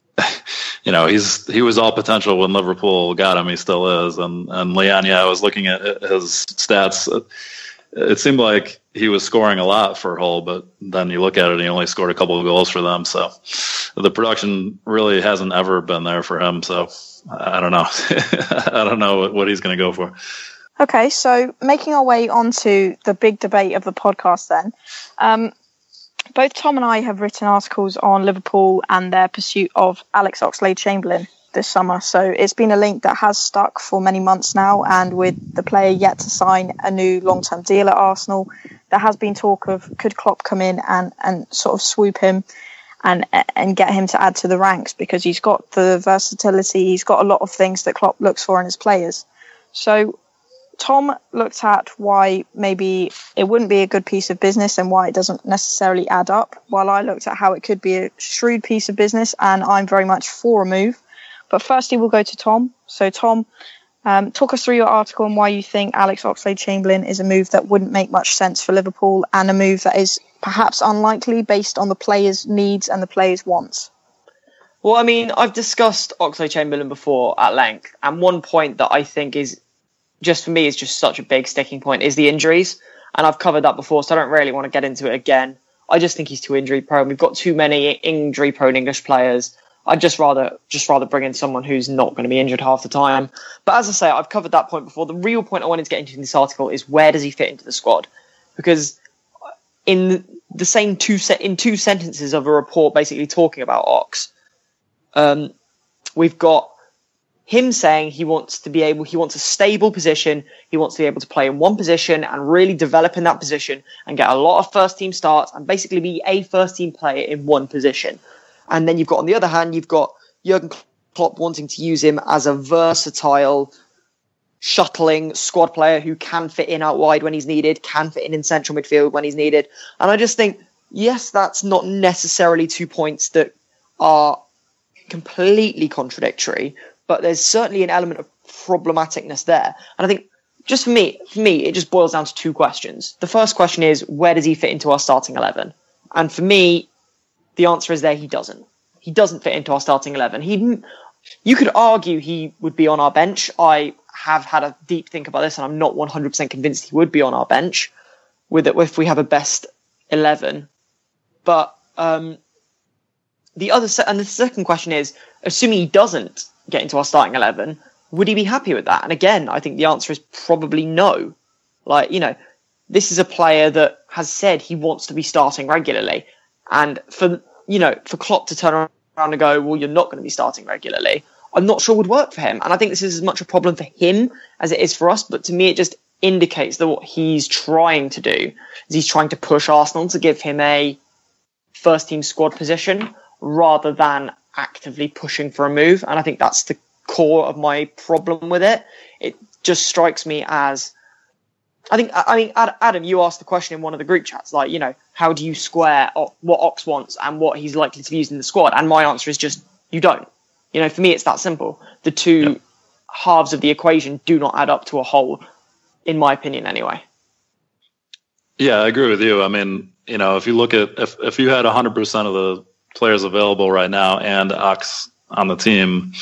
you know he's he was all potential when Liverpool got him. He still is, and and Leon, yeah, I was looking at his stats. It, it seemed like he was scoring a lot for Hull, but then you look at it, and he only scored a couple of goals for them. So the production really hasn't ever been there for him. So I don't know. I don't know what, what he's going to go for. Okay, so making our way onto the big debate of the podcast then. Um, both Tom and I have written articles on Liverpool and their pursuit of Alex Oxlade-Chamberlain this summer. So it's been a link that has stuck for many months now, and with the player yet to sign a new long-term deal at Arsenal, there has been talk of could Klopp come in and, and sort of swoop him and and get him to add to the ranks, because he's got the versatility, he's got a lot of things that Klopp looks for in his players. So Tom looked at why maybe it wouldn't be a good piece of business and why it doesn't necessarily add up, while I looked at how it could be a shrewd piece of business, and I'm very much for a move. But firstly, we'll go to Tom. So Tom, um, talk us through your article and why you think Alex Oxlade-Chamberlain is a move that wouldn't make much sense for Liverpool, and a move that is perhaps unlikely based on the players' needs and the players' wants. Well, I mean, I've discussed Oxlade-Chamberlain before at length, and one point that I think is, just for me, is just such a big sticking point is the injuries. And I've covered that before, so I don't really want to get into it again. I just think he's too injury prone. We've got too many injury prone English players. I'd just rather just rather bring in someone who's not going to be injured half the time. But as I say, I've covered that point before. The real point I wanted to get into in this article is, where does he fit into the squad? Because in the same two se- in two sentences of a report basically talking about Ox, um, we've got him saying he wants to be able, he wants a stable position, he wants to be able to play in one position and really develop in that position and get a lot of first team starts and basically be a first team player in one position. And then you've got, on the other hand, you've got Jurgen Klopp wanting to use him as a versatile, shuttling squad player who can fit in out wide when he's needed, can fit in in central midfield when he's needed. And I just think, yes, that's not necessarily two points that are completely contradictory, but there's certainly an element of problematicness there. And I think, just for me, for me, it just boils down to two questions. The first question is, where does he fit into our starting eleven? And for me, the answer is there, he doesn't. He doesn't fit into our starting eleven. He, you could argue he would be on our bench. I have had a deep think about this, and I'm not one hundred percent convinced he would be on our bench with it if we have a best eleven. But um, the other se- and the second question is, assuming he doesn't get into our starting eleven, would he be happy with that? And again, I think the answer is probably no. Like, you know, this is a player that has said he wants to be starting regularly. And for, you know, for Klopp to turn around and go, well, you're not going to be starting regularly, I'm not sure would work for him. And I think this is as much a problem for him as it is for us. But to me, it just indicates that what he's trying to do is he's trying to push Arsenal to give him a first team squad position rather than actively pushing for a move. And I think that's the core of my problem with it. It just strikes me as, I think, I mean, Adam, you asked the question in one of the group chats, like, you know, how do you square what Ox wants and what he's likely to be used in the squad? And my answer is just, you don't. You know, for me, it's that simple. The two yeah. halves of the equation do not add up to a whole, in my opinion, anyway. Yeah, I agree with you. I mean, you know, if you look at, if, if you had one hundred percent of the players available right now and Ox on the team,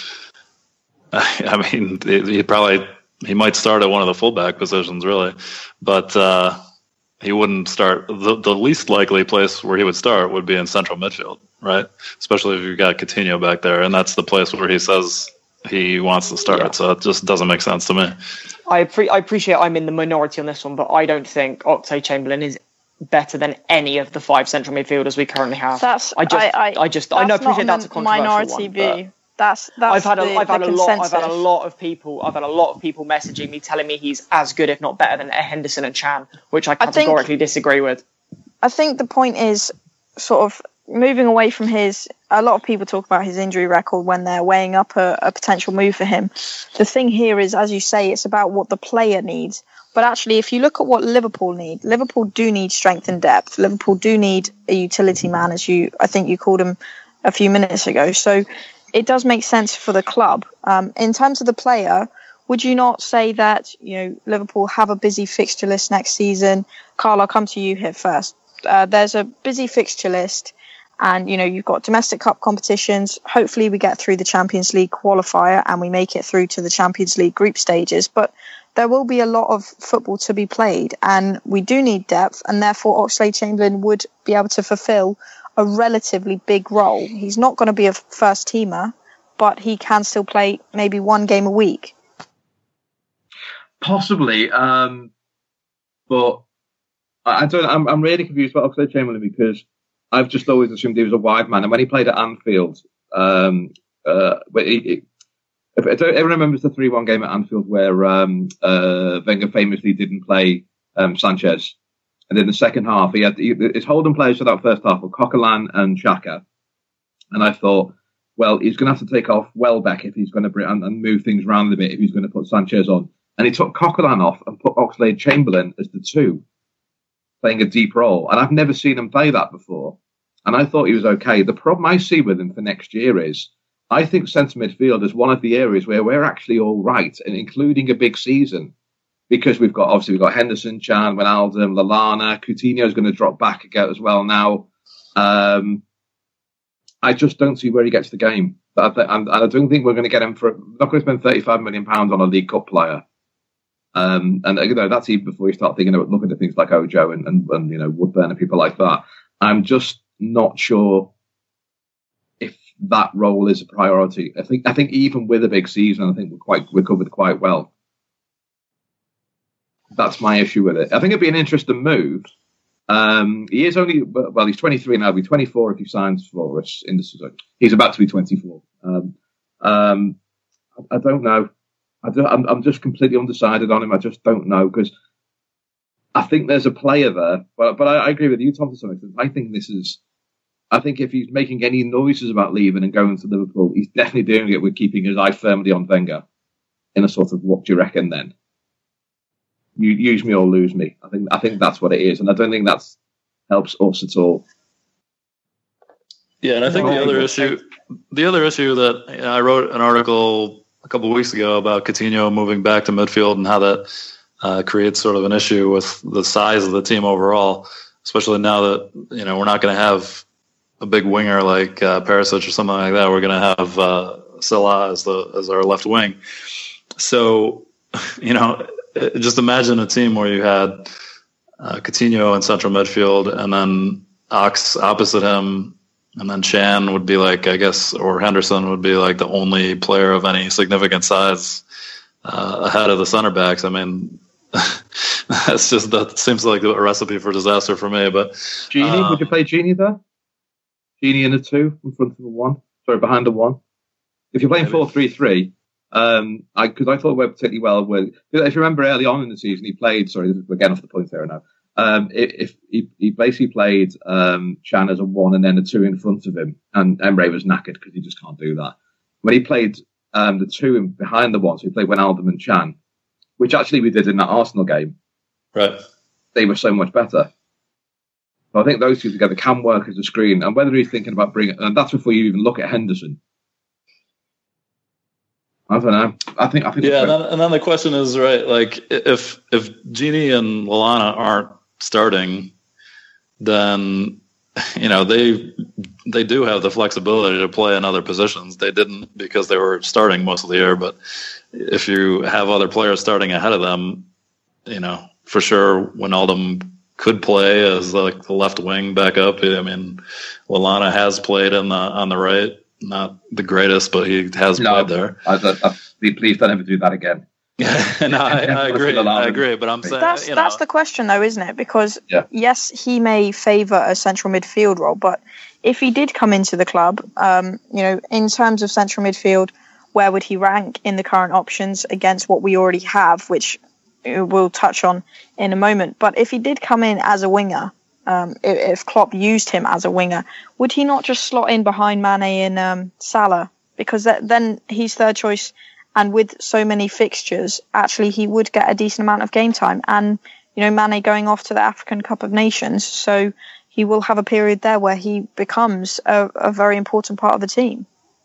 I mean, he probably, he might start at one of the fullback positions, really. But uh, he wouldn't start. The, the least likely place where he would start would be in central midfield, right? Especially if you've got Coutinho back there. And that's the place where he says he wants to start. Yeah. So it just doesn't make sense to me. I, pre- I appreciate I'm in the minority on this one, but I don't think Oxlade-Chamberlain is better than any of the five central midfielders we currently have. That's, I just, I, I, I just, I know, appreciate that's a controversial minority one, view. That's, that's I've had a, the, I've had the a lot, I've had a consensus. lot of people, I've had a lot of people messaging me telling me he's as good, if not better, than Henderson and Chan, which I categorically I think, disagree with. I think the point is sort of moving away from his. A lot of people talk about his injury record when they're weighing up a, a potential move for him. The thing here is, as you say, it's about what the player needs. But actually, if you look at what Liverpool need, Liverpool do need strength and depth. Liverpool do need a utility man, as you, I think you called him a few minutes ago. So it does make sense for the club. Um, in terms of the player, would you not say that, you know, Liverpool have a busy fixture list next season? Carl, I'll come to you here first. Uh, there's a busy fixture list, and, you know, you've got domestic cup competitions. Hopefully we get through the Champions League qualifier and we make it through to the Champions League group stages. But there will be a lot of football to be played, and we do need depth, and therefore Oxlade-Chamberlain would be able to fulfill a relatively big role. He's not going to be a first teamer, but he can still play maybe one game a week. Possibly, um, but I don't. I'm, I'm really confused about Oxlade-Chamberlain because I've just always assumed he was a wide man, and when he played at Anfield, um, uh, but he, he, if, if everyone remembers the three one game at Anfield where um, uh, Wenger famously didn't play um, Sanchez. And in the second half, he had he, his holding players for that first half were Coquelin and Xhaka. And I thought, well, he's going to have to take off Welbeck if he's going to bring, and, and move things around a bit if he's going to put Sanchez on. And he took Coquelin off and put Oxlade-Chamberlain as the two, playing a deep role. And I've never seen him play that before. And I thought he was okay. The problem I see with him for next year is I think centre midfield is one of the areas where we're actually all right, and including a big season. Because we've got, obviously, we've got Henderson, Chan, Wijnaldum, Lallana. Coutinho's going to drop back again as well now. Um, I just don't see where he gets the game. And I don't think we're going to get him for, we're not going to spend thirty-five million pounds on a League Cup player. Um, and, you know, that's even before you start thinking about looking at things like Ojo and, and, and, you know, Woodburn and people like that. I'm just not sure if that role is a priority. I think, I think even with a big season, I think we're quite, we're covered quite well. That's my issue with it. I think it'd be an interesting move. Um, he is only, well, he's twenty-three now. He'll be twenty-four if he signs for us in the season. He's about to be twenty-four. Um, um, I, I don't know. I don't, I'm, I'm just completely undecided on him. I just don't know because I think there's a player there. But, but I, I agree with you, Tom, to some extent. I think this is, I think if he's making any noises about leaving and going to Liverpool, he's definitely doing it with keeping his eye firmly on Wenger in a sort of, what do you reckon then? You use me or lose me. I think I think that's what it is, and I don't think that helps us at all. Yeah, and I think the other issue, the other issue that you know, I wrote an article a couple of weeks ago about Coutinho moving back to midfield and how that uh, creates sort of an issue with the size of the team overall, especially now that you know we're not going to have a big winger like uh, Perisic or something like that. We're going to have uh, Salah as the as our left wing. So, you know. Just imagine a team where you had uh, Coutinho in central midfield and then Ox opposite him, and then Chan would be like, I guess, or Henderson would be like the only player of any significant size uh, ahead of the center backs. I mean, that's just, that seems like a recipe for disaster for me. But Genie, uh, would you play Genie there? Genie in a two in front of a one? Sorry, behind a one? If you're playing four three three, um, I because I thought it went particularly well with. If you remember early on in the season, he played. Sorry, we're getting off the point there now. Um, if he, he basically played um, Chan as a one and then a two in front of him, and Emre was knackered because he just can't do that. When he played um, the two in, behind the one, so he played Wijnaldum and Chan, which actually we did in that Arsenal game. Right. They were so much better. So I think those two together can work as a screen, and whether he's thinking about bringing, and that's before you even look at Henderson. I don't know. I think. I think. Yeah, and then, and then the question is, right? Like, if if Gini and Lallana aren't starting, then you know they they do have the flexibility to play in other positions. They didn't because they were starting most of the year. But if you have other players starting ahead of them, you know for sure Wijnaldum could play as like the left wing backup. I mean, Lallana has played in the on the right. Not the greatest, but he has no, played there. I, I, I, please don't ever do that again. no, I, I agree. I agree, but I'm saying that's you know. that's the question, though, isn't it? Because yeah. yes, he may favour a central midfield role, but if he did come into the club, um, you know, in terms of central midfield, where would he rank in the current options against what we already have, which we'll touch on in a moment. But if he did come in as a winger. Um, if, if Klopp used him as a winger, would he not just slot in behind Mane and um, Salah? Because that, then he's third choice, and with so many fixtures, actually he would get a decent amount of game time. And you know, Mane going off to the African Cup of Nations, so he will have a period there where he becomes a, a very important part of the team.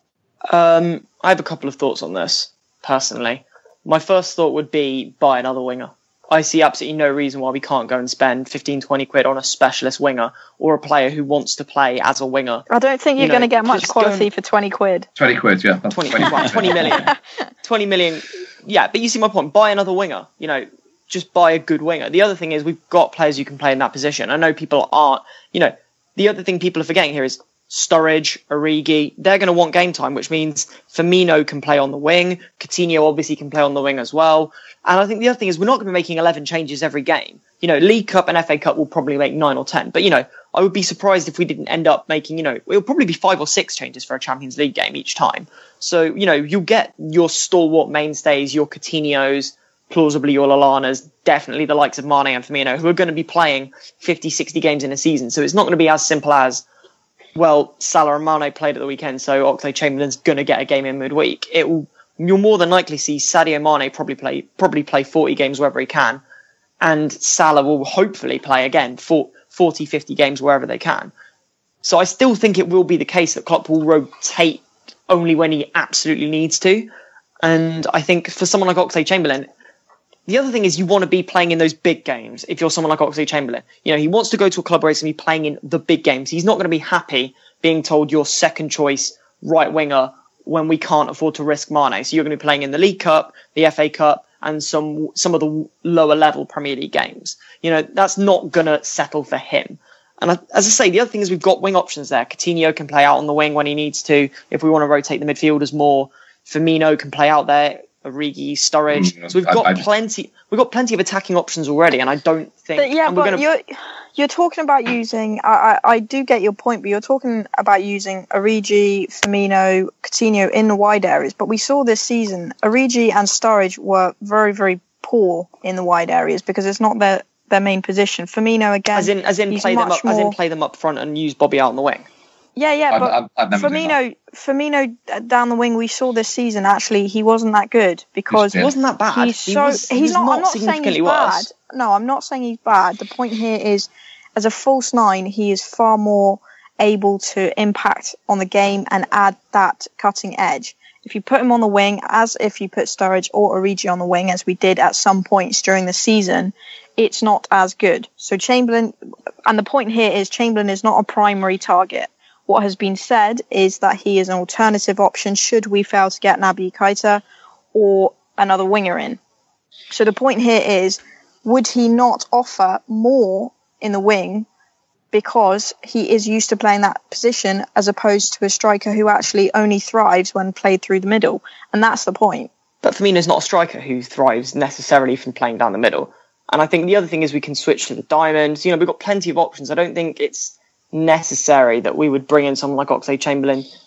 Um, I have a couple of thoughts on this personally. My first thought would be buy another winger. I see absolutely no reason why we can't go and spend fifteen, twenty quid on a specialist winger or a player who wants to play as a winger. I don't think you're you know, going to get much quality and, for twenty quid. twenty quid, yeah. twenty, twenty, twenty million. twenty million. Yeah, but you see my point. Buy another winger. You know, just buy a good winger. The other thing is we've got players who can play in that position. I know people aren't, you know, the other thing people are forgetting here is Sturridge, Origi, they're going to want game time, which means Firmino can play on the wing. Coutinho obviously can play on the wing as well. And I think the other thing is we're not going to be making eleven changes every game. You know, League Cup and F A Cup will probably make nine or ten. But, you know, I would be surprised if we didn't end up making, you know, it'll probably be five or six changes for a Champions League game each time. So, you know, you'll get your stalwart mainstays, your Coutinhos, plausibly your Lallanas, definitely the likes of Mane and Firmino, who are going to be playing fifty, sixty games in a season. So it's not going to be as simple as, well, Salah and Mane played at the weekend, so Oxlade-Chamberlain's going to get a game in midweek. It will. You'll more than likely see Sadio Mane probably play probably play forty games wherever he can, and Salah will hopefully play again for forty, fifty games wherever they can. So I still think it will be the case that Klopp will rotate only when he absolutely needs to. And I think for someone like Oxlade-Chamberlain, the other thing is you want to be playing in those big games. If you're someone like Oxlade-Chamberlain, you know, he wants to go to a club race and be playing in the big games. He's not going to be happy being told you're second choice right winger when we can't afford to risk Mane. So you're going to be playing in the League Cup, the F A Cup, and some some of the lower level Premier League games. You know, that's not going to settle for him. And I, as I say, the other thing is we've got wing options there. Coutinho can play out on the wing when he needs to. If we want to rotate the midfielders more, Firmino can play out there. Origi, Sturridge. Mm, so we've got I, I, plenty. We've got plenty of attacking options already, and I don't think. But yeah, and we're but gonna... you're you're talking about using. I, I I do get your point, but you're talking about using Origi, Firmino, Coutinho in the wide areas. But we saw this season Origi and Sturridge were very very poor in the wide areas because it's not their their main position. Firmino again, as in as in play them up, more... as in play them up front and use Bobby out on the wing. Yeah, yeah, but I've, I've Firmino, Firmino down the wing, we saw this season. Actually, he wasn't that good because he wasn't that bad. He's he so was, he he's was not. not I'm not saying he's bad. Worse. No, I'm not saying he's bad. The point here is, as a false nine, he is far more able to impact on the game and add that cutting edge. If you put him on the wing, as if you put Sturridge or Origi on the wing, as we did at some points during the season, it's not as good. So Chamberlain, and the point here is Chamberlain is not a primary target. What has been said is that he is an alternative option should we fail to get Naby Keita or another winger in. So the point here is, would he not offer more in the wing because he is used to playing that position as opposed to a striker who actually only thrives when played through the middle? And that's the point. But Firmino's not a striker who thrives necessarily from playing down the middle. And I think the other thing is we can switch to the diamonds. You know, we've got plenty of options. I don't think it's necessary that we would bring in someone like Oxlade-Chamberlain.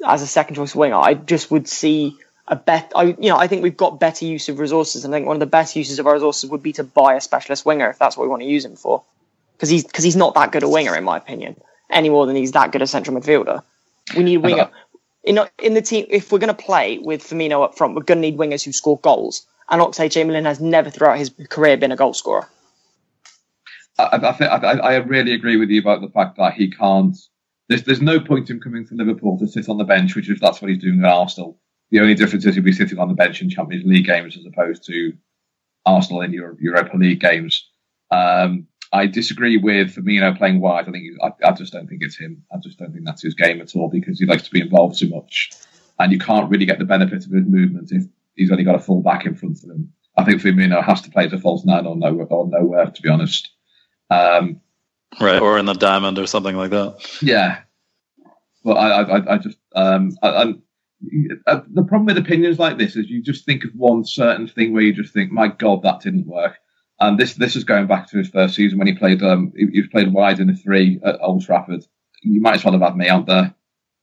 as a second choice winger. I just would see a bet. I you know I think we've got better use of resources, and I think one of the best uses of our resources would be to buy a specialist winger if that's what we want to use him for, because he's because he's not that good a winger in my opinion, any more than he's that good a central midfielder. We need a winger in in the team. If we're going to play with Firmino up front, we're going to need wingers who score goals. And Oxlade-Chamberlain has never throughout his career been a goal scorer. I, I, think, I, I really agree with you about the fact that he can't. There's, there's no point in him coming to Liverpool to sit on the bench, which is that's what he's doing at Arsenal. The only difference is he'll be sitting on the bench in Champions League games as opposed to Arsenal in Euro, Europa League games. Um, I disagree with Firmino playing wide. I think I, I just don't think it's him. I just don't think that's his game at all because he likes to be involved so much, and you can't really get the benefit of his movement if he's only got a full back in front of him. I think Firmino has to play as a false nine or nowhere, or nowhere to be honest. Um, right, or in the diamond or something like that. Yeah, but I, I, I just um, I, I, the problem with opinions like this is you just think of one certain thing where you just think, my God, that didn't work. And this this is going back to his first season when he played um, he, he was played wide in a three at Old Trafford. You might as well have had me out there.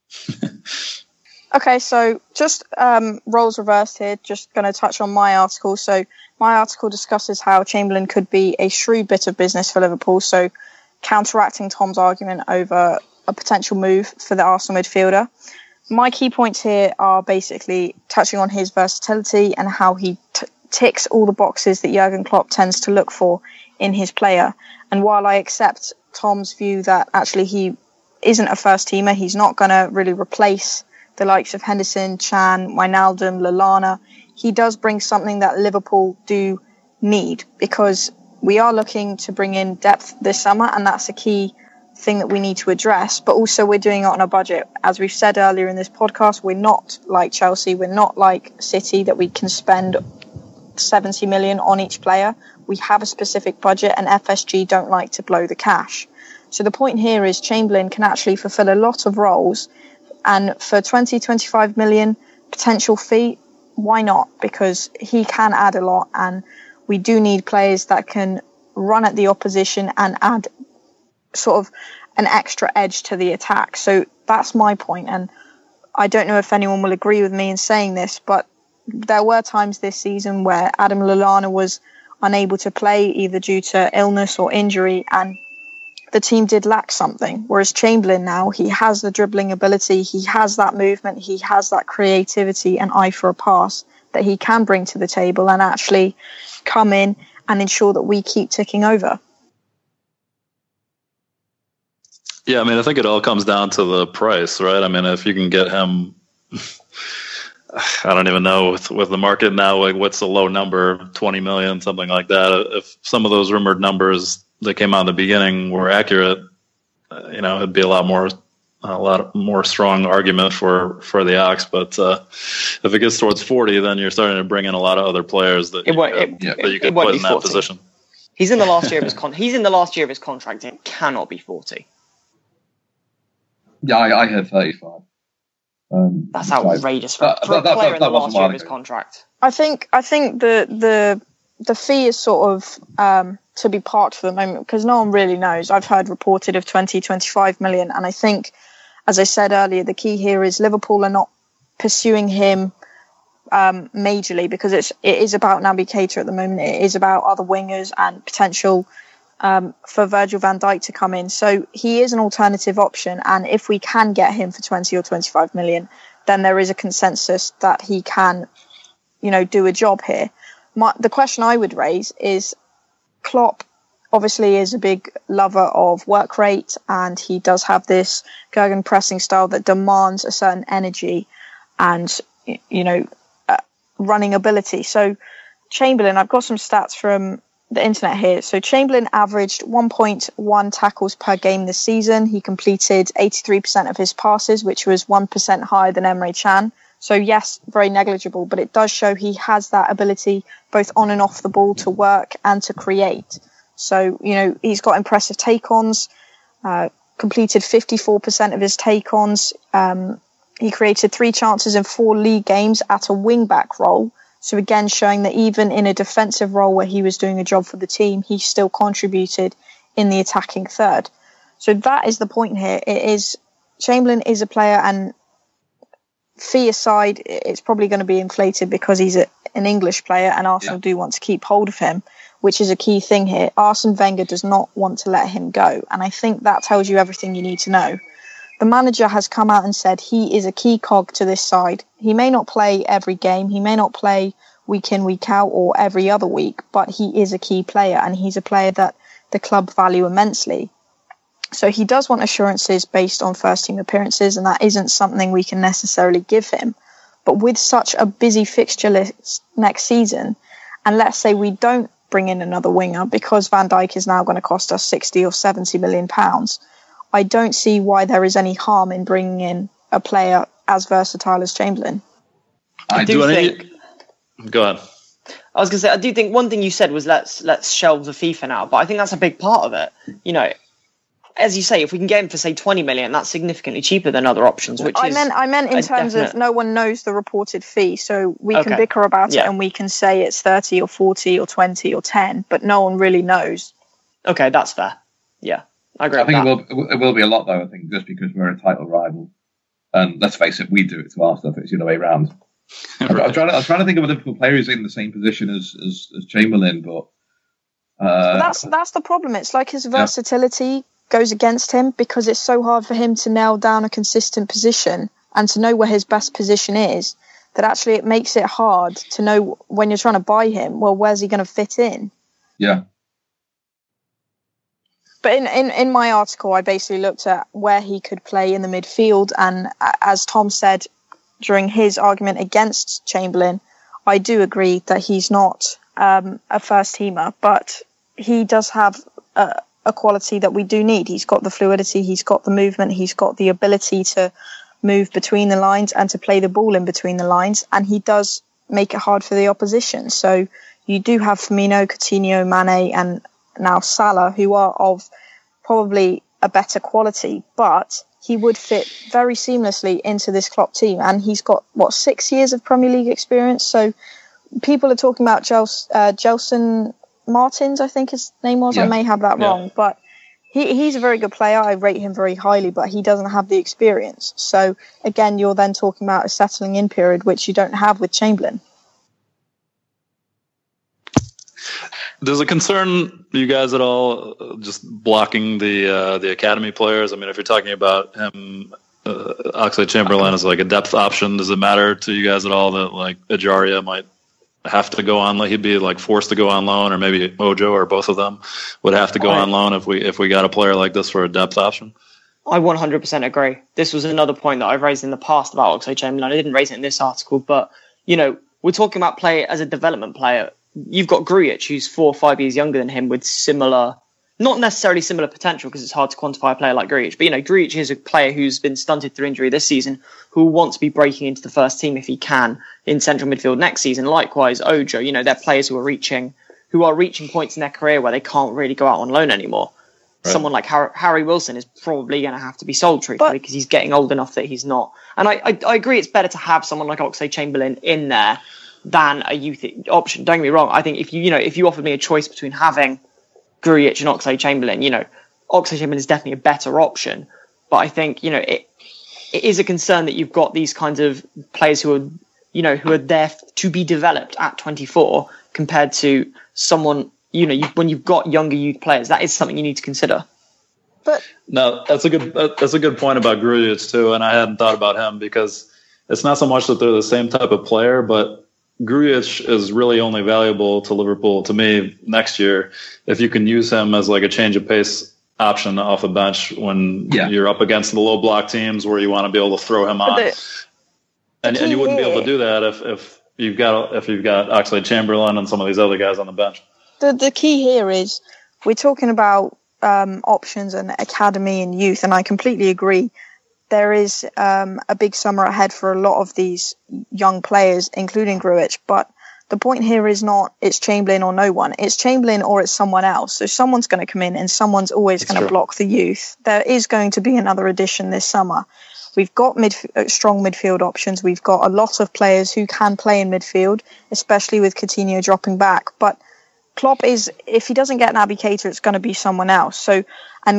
Okay, so just um, roles reversed here, just going to touch on my article. So my article discusses how Chamberlain could be a shrewd bit of business for Liverpool, so counteracting Tom's argument over a potential move for the Arsenal midfielder. My key points here are basically touching on his versatility and how he t- ticks all the boxes that Jurgen Klopp tends to look for in his player. And while I accept Tom's view that actually he isn't a first-teamer, he's not going to really replace the likes of Henderson, Chan, Wijnaldum, Lallana, he does bring something that Liverpool do need because we are looking to bring in depth this summer, and that's a key thing that we need to address. But also we're doing it on a budget. As we've said earlier in this podcast, we're not like Chelsea, we're not like City that we can spend seventy million on each player. We have a specific budget, and F S G don't like to blow the cash. So the point here is Chamberlain can actually fulfill a lot of roles. And for twenty, twenty-five million potential fee, why not? Because he can add a lot, and we do need players that can run at the opposition and add sort of an extra edge to the attack. So that's my point. And I don't know if anyone will agree with me in saying this, but there were times this season where Adam Lallana was unable to play either due to illness or injury, and the team did lack something. Whereas Chamberlain now, he has the dribbling ability, he has that movement, he has that creativity and eye for a pass that he can bring to the table and actually come in and ensure that we keep ticking over. Yeah, I mean, I think it all comes down to the price, right? I mean, if you can get him, I don't even know with, with the market now, like what's the low number, twenty million, something like that. If some of those rumored numbers that came out in the beginning were accurate, uh, you know, it'd be a lot more, a lot more strong argument for, for the Ox. But uh, if it gets towards forty, then you're starting to bring in a lot of other players that it you, won't, could, it, that you could it put in that forty. position. He's in the last year of his con- He's in the last year of his contract. It cannot be forty. Yeah, I, I had thirty-five. Um, That's outrageous for, that, for that, a player that, in that the last year of his ago. contract. I think I think the the the fee is sort of um, to be parked for the moment because no one really knows. I've heard reported of twenty, twenty-five million, and I think, as I said earlier, the key here is Liverpool are not pursuing him um, majorly because it's it is about Naby Keita at the moment. It is about other wingers and potential um, for Virgil van Dijk to come in. So he is an alternative option, and if we can get him for twenty or twenty-five million, then there is a consensus that he can, you know, do a job here. My, the question I would raise is Klopp obviously is a big lover of work rate, and he does have this Jurgen pressing style that demands a certain energy and, you know, uh, running ability. So Chamberlain, I've got some stats from the internet here. So Chamberlain averaged one point one tackles per game this season. He completed eighty-three percent of his passes, which was one percent higher than Emre Can. So yes, very negligible, but it does show he has that ability both on and off the ball to work and to create. So, you know, he's got impressive take-ons, uh, completed fifty-four percent of his take-ons. Um, he created three chances in four league games at a wing-back role. So again, showing that even in a defensive role where he was doing a job for the team, he still contributed in the attacking third. So that is the point here. It is Chamberlain is a player, and fee aside, it's probably going to be inflated because he's a, an English player and Arsenal yeah. do want to keep hold of him, which is a key thing here. Arsene Wenger does not want to let him go. And I think that tells you everything you need to know. The manager has come out and said he is a key cog to this side. He may not play every game. He may not play week in, week out or every other week, but he is a key player and he's a player that the club value immensely. So he does want assurances based on first team appearances, and that isn't something we can necessarily give him. But with such a busy fixture list next season, and let's say we don't bring in another winger because Van Dijk is now going to cost us sixty or seventy million pounds, I don't see why there is any harm in bringing in a player as versatile as Chamberlain. I do think... Go ahead. I was going to say, I do think one thing you said was let's let's shelve the fee for now, but I think that's a big part of it. You know, as you say, if we can get him for say twenty million, that's significantly cheaper than other options. Which I is meant I meant in terms definite... of no one knows the reported fee, so we okay. can bicker about yeah. it and we can say it's thirty or forty or twenty or ten, but no one really knows. Okay, that's fair. Yeah, I agree. I with think that. it will it will be a lot though. I think just because we're a title rival, and let's face it, we do it to our stuff. It's the other way around. right. I'm, I'm trying to I'm trying to think of a Liverpool player who's in the same position as as, as Chamberlain, but. Uh, but that's that's the problem. It's like his versatility yeah. goes against him because it's so hard for him to nail down a consistent position and to know where his best position is, that actually it makes it hard to know when you're trying to buy him, well, where's he going to fit in? Yeah. But in, in, in my article, I basically looked at where he could play in the midfield. And as Tom said during his argument against Chamberlain, I do agree that he's not um, a first teamer, but he does have a, a quality that we do need. He's got the fluidity, he's got the movement, he's got the ability to move between the lines and to play the ball in between the lines. And he does make it hard for the opposition. So you do have Firmino, Coutinho, Mane and now Salah, who are of probably a better quality, but he would fit very seamlessly into this Klopp team. And he's got, what, six years of Premier League experience. So people are talking about Jels, uh, Gelson Martins, I think his name was. Yeah. I may have that yeah. wrong, but he, he's a very good player. I rate him very highly, but he doesn't have the experience. So again, you're then talking about a settling in period, which you don't have with Chamberlain. Does it concern you guys at all, uh, just blocking the uh, the academy players? I mean, if you're talking about him, uh, Oxlade-Chamberlain as like a depth option, does it matter to you guys at all that like Ejaria might have to go on? Like he'd be like forced to go on loan, or maybe Mojo or both of them would have to go I, on loan if we if we got a player like this for a depth option? I one hundred percent agree. This was another point that I've raised in the past about Oxlade-Chamberlain. I didn't raise it in this article, but you know, we're talking about play as a development player. You've got Grujic, who's four or five years younger than him with similar, not necessarily similar potential because it's hard to quantify a player like Grujic. But, you know, Grujic is a player who's been stunted through injury this season, who will want to be breaking into the first team if he can in central midfield next season. Likewise, Ojo, you know, they're players who are reaching, who are reaching points in their career where they can't really go out on loan anymore. Right. Someone like Harry, Harry Wilson is probably going to have to be sold, truthfully, because he's getting old enough that he's not. And I, I, I agree it's better to have someone like Oxlade-Chamberlain in there than a youth option. Don't get me wrong. I think if you, you know, if you offered me a choice between having Grujic and Oxlade-Chamberlain, you know, Oxlade-Chamberlain is definitely a better option. But I think, you know, it it is a concern that you've got these kinds of players who are, you know, who are there to be developed at twenty-four compared to someone, you know, you, when you've got younger youth players, that is something you need to consider. But no, that's a good that's a good point about Grujic too, and I hadn't thought about him because it's not so much that they're the same type of player, but Grujic is really only valuable to Liverpool, to me, next year if you can use him as like a change of pace option off a bench when yeah. you're up against the low block teams where you want to be able to throw him on. The, and, and you wouldn't be able to do that if, if you've got if you've got Oxlade-Chamberlain and some of these other guys on the bench. The the key here is we're talking about um, options and academy and youth, and I completely agree. There is um, a big summer ahead for a lot of these young players, including Grujic. But the point here is not it's Chamberlain or no one. It's Chamberlain or it's someone else. So someone's going to come in and someone's always going to block the youth. There is going to be another addition this summer. We've got midf- strong midfield options. We've got a lot of players who can play in midfield, especially with Coutinho dropping back. But Klopp is, if he doesn't get Naby Keita, it's going to be someone else. So, and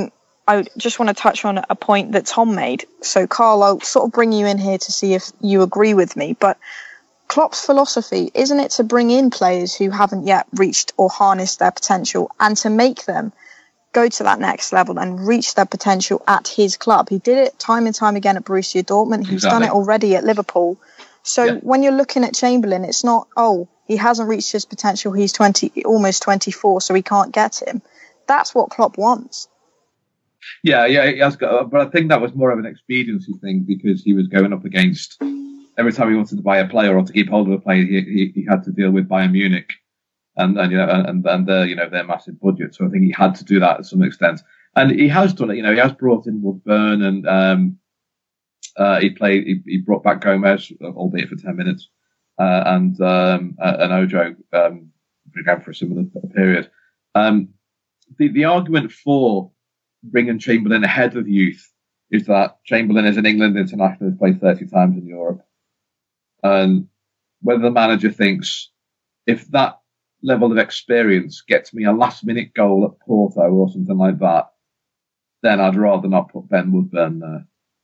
I just want to touch on a point that Tom made. So, Carl, I'll sort of bring you in here to see if you agree with me. But Klopp's philosophy, isn't it to bring in players who haven't yet reached or harnessed their potential and to make them go to that next level and reach their potential at his club? He did it time and time again at Borussia Dortmund. He's exactly. done it already at Liverpool. So yeah. when you're looking at Chamberlain, it's not, oh, he hasn't reached his potential. He's twenty, almost twenty-four, so we can't get him. That's what Klopp wants. Yeah, yeah, he has got, but I think that was more of an expediency thing because he was going up against, every time he wanted to buy a player or to keep hold of a player, he, he, he had to deal with Bayern Munich and, and you know, and, and their, you know, their massive budget. So I think he had to do that to some extent. And he has done it, you know, he has brought in Woodburn and, um, uh, he played, he, he brought back Gomez, albeit for ten minutes, uh, and, um, uh, and Ojo, um, again for a similar period. Um, the, the argument for bringing Chamberlain ahead of youth is that Chamberlain is an England international, has played thirty times in Europe. And whether the manager thinks if that level of experience gets me a last minute goal at Porto or something like that, then I'd rather not put Ben Woodburn there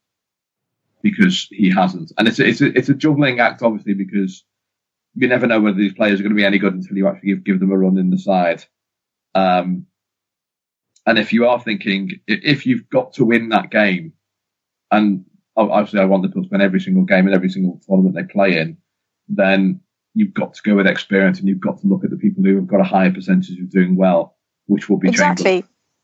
because he hasn't. And it's a, it's a, it's a juggling act, obviously, because you never know whether these players are going to be any good until you actually give, give them a run in the side. Um, And if you are thinking, if you've got to win that game, and obviously I want Liverpool to win every single game and every single tournament they play in, then you've got to go with experience and you've got to look at the people who have got a higher percentage of doing well, which will be exactly.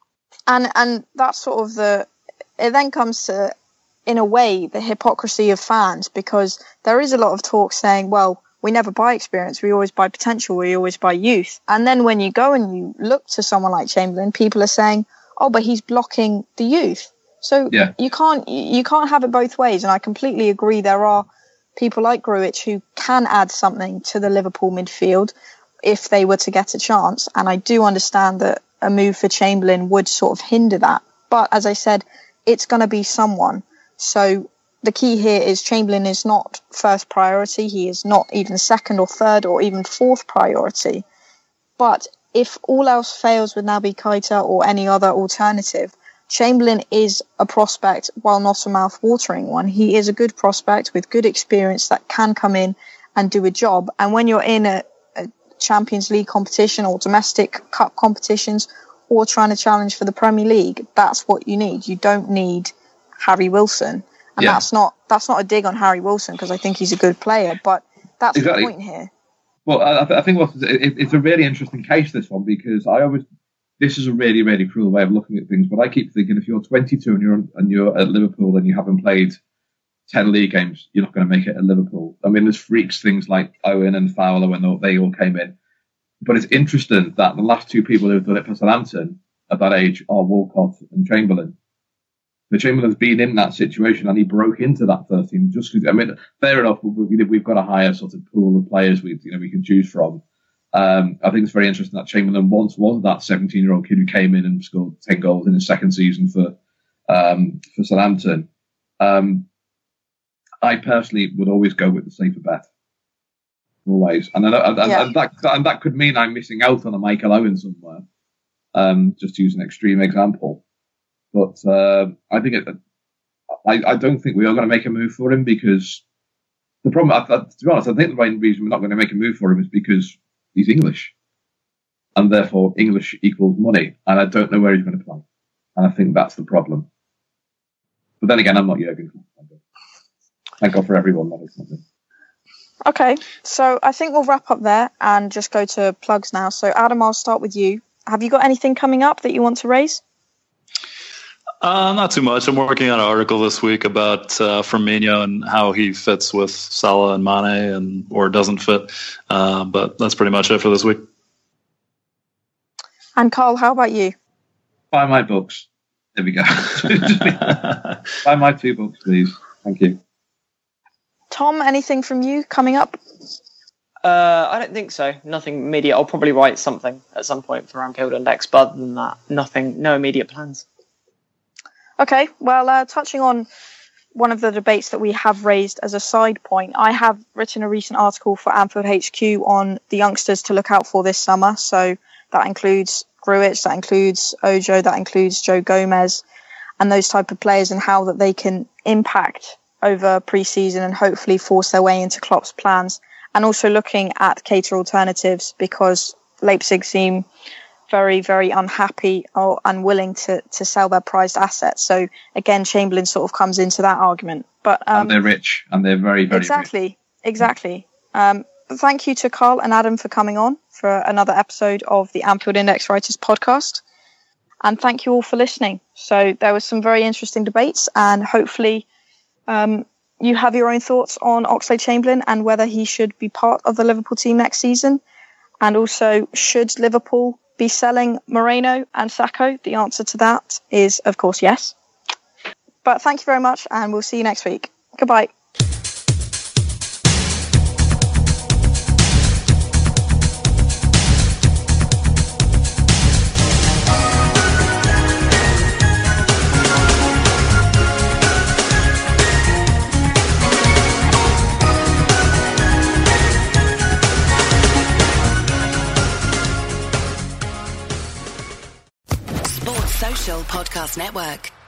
And and that's sort of the, it then comes to, in a way, the hypocrisy of fans, because there is a lot of talk saying, well, we never buy experience, we always buy potential, we always buy youth. And then when you go and you look to someone like Chamberlain, people are saying, oh, but he's blocking the youth. So yeah. you can't you can't have it both ways. And I completely agree. There are people like Grujic who can add something to the Liverpool midfield if they were to get a chance. And I do understand that a move for Chamberlain would sort of hinder that. But as I said, it's going to be someone. So the key here is Chamberlain is not first priority. He is not even second or third or even fourth priority. But if all else fails with Naby Keita or any other alternative, Chamberlain is a prospect, while not a mouth-watering one. He is a good prospect with good experience that can come in and do a job. And when you're in a, a Champions League competition or domestic cup competitions or trying to challenge for the Premier League, that's what you need. You don't need Harry Wilson. And yeah. that's not that's not a dig on Harry Wilson because I think he's a good player, but that's exactly. the point here. Well, I, I think what, it, it's a really interesting case, this one, because I always this is a really really cruel way of looking at things. But I keep thinking if you're twenty-two and you're and you're at Liverpool and you haven't played ten league games, you're not going to make it at Liverpool. I mean, there's freaks things like Owen and Fowler when they all came in, but it's interesting that the last two people who've done it for Southampton at that age are Walcott and Chamberlain. The Chamberlain's been in that situation and he broke into that first team. Just, I mean, fair enough. We've got a higher sort of pool of players we, you know, we can choose from. Um, I think it's very interesting that Chamberlain once was that seventeen-year-old kid who came in and scored ten goals in his second season for um, for Southampton. Um, I personally would always go with the safer bet, always, and, and, and, yeah. and that and that could mean I'm missing out on a Michael Owen somewhere. Um, just to use an extreme example. But uh, I think it, I, I don't think we are going to make a move for him because the problem, I, I, to be honest, I think the main reason we're not going to make a move for him is because he's English, and therefore English equals money, and I don't know where he's going to play, and I think that's the problem. But then again, I'm not Jurgen Klopp. Thank God for everyone. That is something. Okay, so I think we'll wrap up there and just go to plugs now. So Adam, I'll start with you. Have you got anything coming up that you want to raise? Uh, not too much. I'm working on an article this week about uh, Firmino and how he fits with Salah and Mane, and or doesn't fit. Uh, but that's pretty much it for this week. And Carl, how about you? Buy my books. There we go. Buy my two books, please. Thank you. Tom, anything from you coming up? Uh, I don't think so. Nothing immediate. I'll probably write something at some point for Ramkilled Index, but other than that, nothing. No immediate plans. Okay, well, uh, touching on one of the debates that we have raised as a side point, I have written a recent article for Anfield H Q on the youngsters to look out for this summer. So that includes Grujic, that includes Ojo, that includes Joe Gomez. and those type of players and how that they can impact over pre-season and hopefully force their way into Klopp's plans. And also looking at cater alternatives, because Leipzig seem very, very unhappy or unwilling to, to sell their prized assets. So again, Chamberlain sort of comes into that argument. But um, and they're rich, and they're very, very exactly, rich. Exactly, um, thank you to Carl and Adam for coming on for another episode of the Anfield Index Writers podcast. And thank you all for listening. So there was some very interesting debates, and hopefully um, you have your own thoughts on Oxlade-Chamberlain and whether he should be part of the Liverpool team next season. And also, should Liverpool be selling Moreno and Sakho? The answer to that is, of course, yes. But thank you very much, and we'll see you next week. Goodbye. Podcast Network.